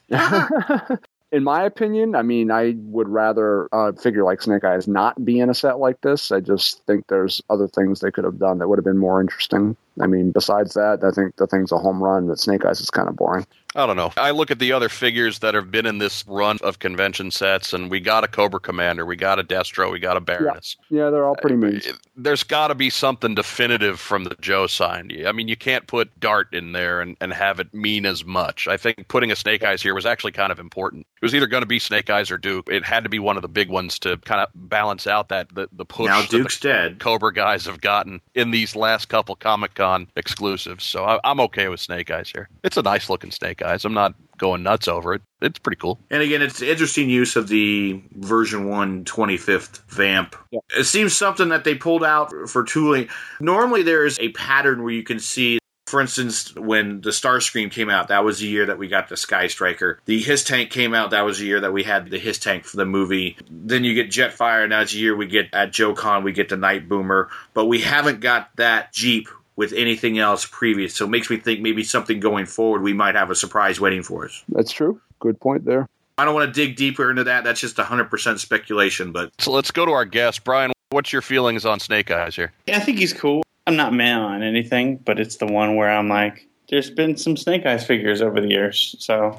[SPEAKER 5] In my opinion, I mean, I would rather a figure like Snake Eyes not be in a set like this. I just think there's other things they could have done that would have been more interesting. I mean, besides that, I think the thing's a home run, but Snake Eyes is kind of boring.
[SPEAKER 4] I don't know. I look at the other figures that have been in this run of convention sets, and we got a Cobra Commander, we got a Destro, we got a Baroness.
[SPEAKER 5] Yeah, they're all pretty mean.
[SPEAKER 4] There's got to be something definitive from the Joe sign. I mean, you can't put Dart in there and have it mean as much. I think putting a Snake Eyes here was actually kind of important. It was either going to be Snake Eyes or Duke. It had to be one of the big ones to kind of balance out that the push
[SPEAKER 3] now Duke's dead.
[SPEAKER 4] Cobra guys have gotten in these last couple Comic-Con exclusives. So I'm okay with Snake Eyes here. It's a nice looking Snake Eyes. I'm not going nuts over it. It's pretty cool.
[SPEAKER 3] And again, it's interesting use of the version 1 25th vamp. Yeah. It seems something that they pulled out for tooling. Normally there's a pattern where you can see, for instance, when the Starscream came out, that was the year that we got the Sky Striker. The Hiss Tank came out, that was the year that we had the Hiss Tank for the movie. Then you get Jetfire, now it's the year we get at JoeCon, we get the Night Boomer. But we haven't got that Jeep with anything else previous. So it makes me think maybe something going forward, we might have a surprise waiting for us.
[SPEAKER 5] That's true. Good point there.
[SPEAKER 3] I don't want to dig deeper into that. That's just 100% speculation. But
[SPEAKER 4] so let's go to our guest. Brian, what's your feelings on Snake Eyes here?
[SPEAKER 19] Yeah, I think he's cool. I'm not mad on anything, but it's the one where I'm like, there's been some Snake Eyes figures over the years. So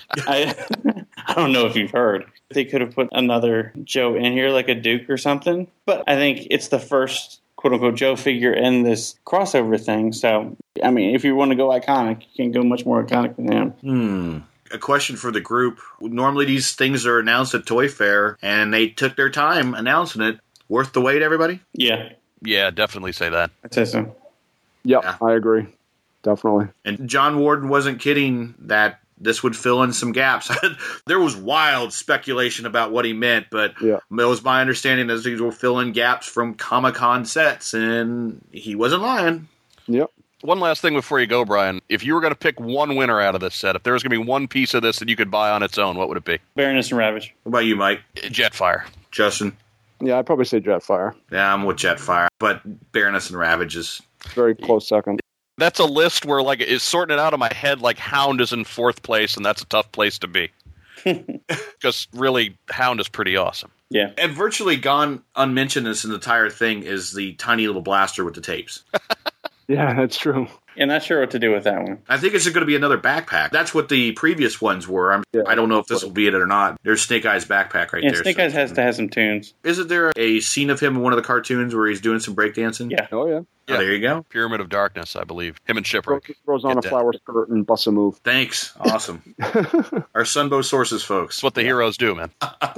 [SPEAKER 19] I don't know if you've heard. They could have put another Joe in here, like a Duke or something. But I think it's the first quote-unquote Joe figure in this crossover thing. So, I mean, if you want to go iconic, you can't go much more iconic than him.
[SPEAKER 3] A question for the group. Normally these things are announced at Toy Fair, and they took their time announcing it. Worth the wait, everybody?
[SPEAKER 19] Yeah.
[SPEAKER 4] Yeah, definitely say that.
[SPEAKER 19] I'd say so.
[SPEAKER 5] Yep, yeah. I agree. Definitely.
[SPEAKER 3] And John Warden wasn't kidding that this would fill in some gaps. There was wild speculation about what he meant, but it was my understanding that these will fill in gaps from Comic-Con sets, and he wasn't lying.
[SPEAKER 5] Yep.
[SPEAKER 4] One last thing before you go, Brian. If you were going to pick one winner out of this set, if there was going to be one piece of this that you could buy on its own, what would it be?
[SPEAKER 19] Baroness and Ravage.
[SPEAKER 3] What about you, Mike?
[SPEAKER 4] Jetfire.
[SPEAKER 3] Justin?
[SPEAKER 5] Yeah, I'd probably say Jetfire.
[SPEAKER 3] Yeah, I'm with Jetfire, but Baroness and Ravage is
[SPEAKER 5] very close second.
[SPEAKER 4] That's a list where, like, it's sorting it out of my head, like, Hound is in fourth place, and that's a tough place to be. Because, really, Hound is pretty awesome.
[SPEAKER 19] Yeah.
[SPEAKER 3] And virtually gone unmentioned in this entire thing is the tiny little blaster with the tapes.
[SPEAKER 5] Yeah, that's true.
[SPEAKER 19] Yeah, not sure what to do with that one.
[SPEAKER 3] I think it's going to be another backpack. That's what the previous ones were. I don't know if this will be it or not. There's Snake Eyes backpack right there.
[SPEAKER 19] Snake Eyes has to have some tunes.
[SPEAKER 3] Isn't there a scene of him in one of the cartoons where he's doing some breakdancing?
[SPEAKER 19] Yeah.
[SPEAKER 5] Oh, yeah.
[SPEAKER 3] Oh, there you go.
[SPEAKER 4] Pyramid of Darkness, I believe. Him and Shipwreck.
[SPEAKER 5] Throws on a flower skirt and busts a move.
[SPEAKER 3] Thanks. Awesome. Our Sunbow sources, folks.
[SPEAKER 4] That's what the heroes do, man.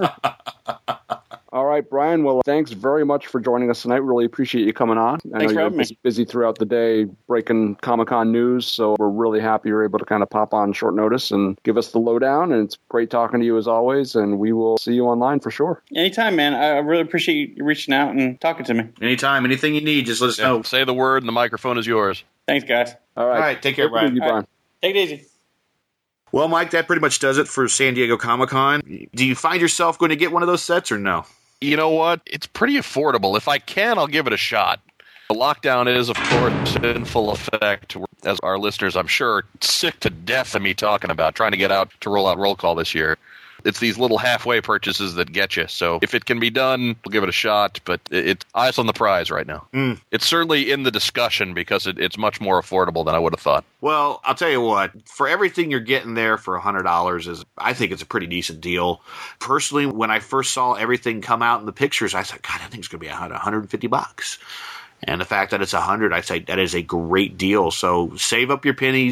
[SPEAKER 5] All right, Brian. Well, thanks very much for joining us tonight. Really appreciate you coming on. I know you're busy throughout the day breaking Comic-Con news, so we're really happy you're able to kind of pop on short notice and give us the lowdown. And it's great talking to you as always, and we will see you online for sure.
[SPEAKER 19] Anytime, man. I really appreciate you reaching out and talking to me.
[SPEAKER 3] Anytime. Anything you need, just let us know.
[SPEAKER 4] Say the word, and the microphone is yours.
[SPEAKER 19] Thanks, guys.
[SPEAKER 5] All right.
[SPEAKER 3] Take care, Brian.
[SPEAKER 5] Brian.
[SPEAKER 19] Take it easy.
[SPEAKER 3] Well, Mike, that pretty much does it for San Diego Comic-Con. Do you find yourself going to get one of those sets or no?
[SPEAKER 4] You know what? It's pretty affordable. If I can, I'll give it a shot. The lockdown is, of course, in full effect, as our listeners, I'm sure, sick to death of me talking about, trying to get out to roll out roll call this year. It's these little halfway purchases that get you. So if it can be done, we'll give it a shot, but it's eyes on the prize right now. It's certainly in the discussion because it's much more affordable than I would have thought.
[SPEAKER 3] Well, I'll tell you what, for everything you're getting there for $100, I think it's a pretty decent deal. Personally, when I first saw everything come out in the pictures, I said, God, I think it's going to be $150. And the fact that it's $100, I say that is a great deal. So save up your pennies.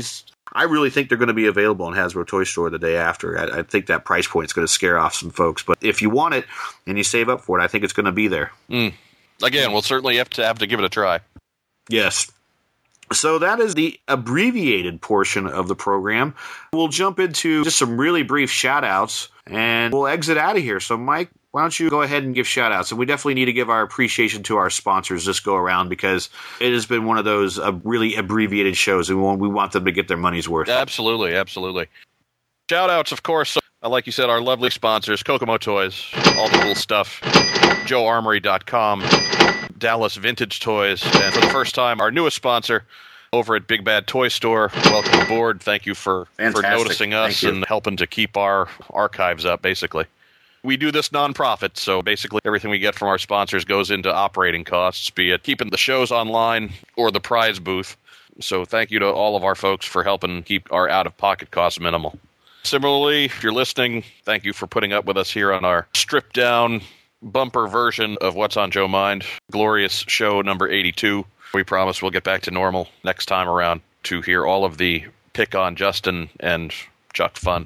[SPEAKER 3] I really think they're going to be available in Hasbro Toy Store the day after. I think that price point is going to scare off some folks. But if you want it and you save up for it, I think it's going to be there.
[SPEAKER 4] Again, we'll certainly have to give it a try.
[SPEAKER 3] Yes. So that is the abbreviated portion of the program. We'll jump into just some really brief shout-outs, and we'll exit out of here. So, Mike, why don't you go ahead and give shout-outs? And we definitely need to give our appreciation to our sponsors this go-around, because it has been one of those really abbreviated shows, and we want them to get their money's worth.
[SPEAKER 4] Absolutely, absolutely. Shout-outs, of course, like you said, our lovely sponsors, Kokomo Toys, all the cool stuff, JoeArmory.com, Dallas Vintage Toys, and for the first time, our newest sponsor over at Big Bad Toy Store. Welcome aboard. Thank you for noticing us and helping to keep our archives up, basically. We do this nonprofit, so basically everything we get from our sponsors goes into operating costs, be it keeping the shows online or the prize booth. So thank you to all of our folks for helping keep our out-of-pocket costs minimal. Similarly, if you're listening, thank you for putting up with us here on our stripped-down bumper version of What's on Joe Mind, glorious show number 82. We promise we'll get back to normal next time around to hear all of the pick on Justin and Chuck fun.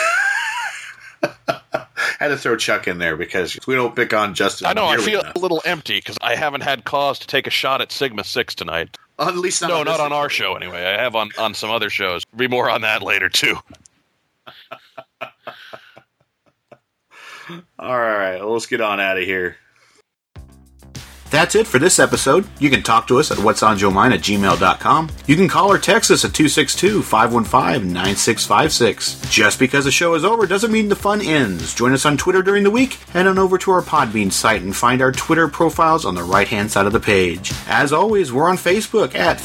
[SPEAKER 3] Had to throw Chuck in there because we don't pick on Justin.
[SPEAKER 4] I know, I feel a little empty because I haven't had cause to take a shot at Sigma 6 tonight.
[SPEAKER 3] At least not
[SPEAKER 4] not on our show anyway. I have on some other shows. Be more on that later too.
[SPEAKER 3] All right, well, let's get on out of here. That's it for this episode. You can talk to us at whatsonjoemind@gmail.com. You can call or text us at 262-515-9656. Just because the show is over doesn't mean the fun ends. Join us on Twitter during the week. Head on over to our Podbean site and find our Twitter profiles on the right-hand side of the page. As always, we're on Facebook at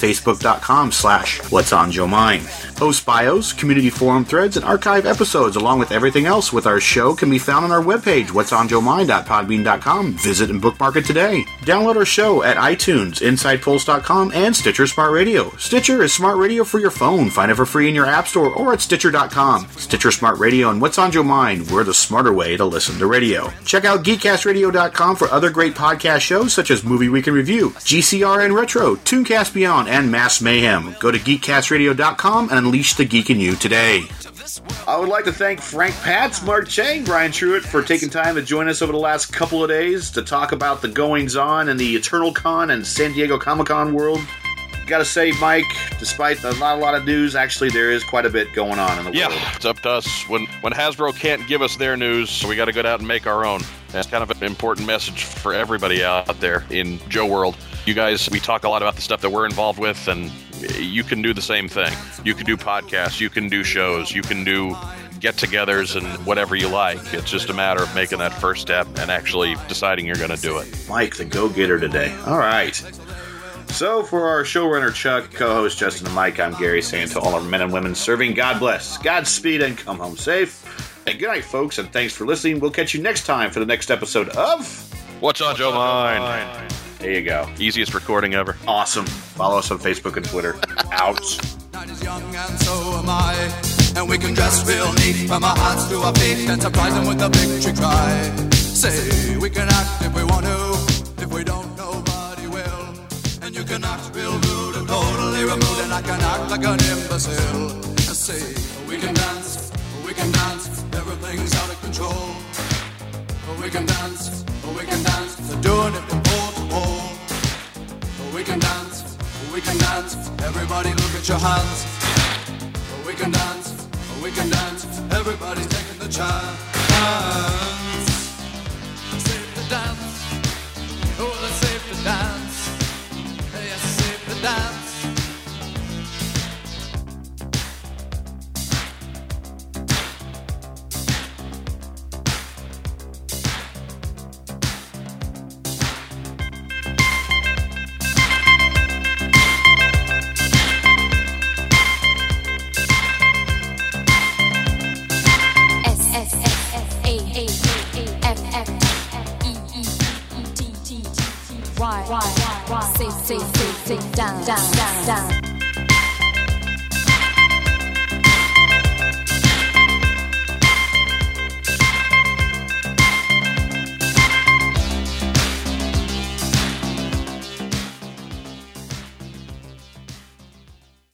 [SPEAKER 3] facebook.com/whatsonjoemind. Host bios, community forum threads, and archive episodes, along with everything else with our show, can be found on our webpage, whatsonjoemind.podbean.com. Visit and bookmark it today. Download our show at iTunes, InsidePulse.com, and Stitcher Smart Radio. Stitcher is smart radio for your phone. Find it for free in your app store or at Stitcher.com. Stitcher Smart Radio and What's on Joe Mind, we're the smarter way to listen to radio. Check out GeekCastRadio.com for other great podcast shows such as Movie Week in Review, GCR and Retro, Tooncast Beyond, and Mass Mayhem. Go to GeekCastRadio.com and unleash the geek in you today. I would like to thank Frank Patz, Mark Chang, Brian Truitt for taking time to join us over the last couple of days to talk about the goings-on in the Eternal Con and San Diego Comic-Con world. Gotta say, Mike, despite not a lot of news, actually there is quite a bit going on in the world.
[SPEAKER 4] Yeah, it's up to us. When Hasbro can't give us their news, we gotta go out and make our own. That's kind of an important message for everybody out there in Joe World. You guys, we talk a lot about the stuff that we're involved with, and you can do the same thing. You can do podcasts, you can do shows, you can do get-togethers and whatever you like. It's just a matter of making that first step and actually deciding you're going to do it.
[SPEAKER 3] Mike, the go-getter today. All right. So for our showrunner Chuck, co-host Justin and Mike, I'm Gary saying to all our men and women serving, God bless, Godspeed, and come home safe. And good night, folks, and thanks for listening. We'll catch you next time for the next episode of
[SPEAKER 4] What's on Joe Mind?
[SPEAKER 3] There you go.
[SPEAKER 4] Easiest recording ever.
[SPEAKER 3] Awesome. Follow us on Facebook and Twitter. Out.
[SPEAKER 10] Night is young and so am I, and we can dress real neat from our hearts to our feet and surprise them with a victory cry. Say we can act if we want to, if we don't, nobody will. And you can act real rude and totally removed, and I can act like an imbecile. And say we can dance, everything's out of control. We can dance, they're doing it from pole to pole. We can dance, everybody look at your hands. We can dance, everybody's taking the chance. Safe to dance, oh it's safe to dance. Yes, safe to dance. Safe, down.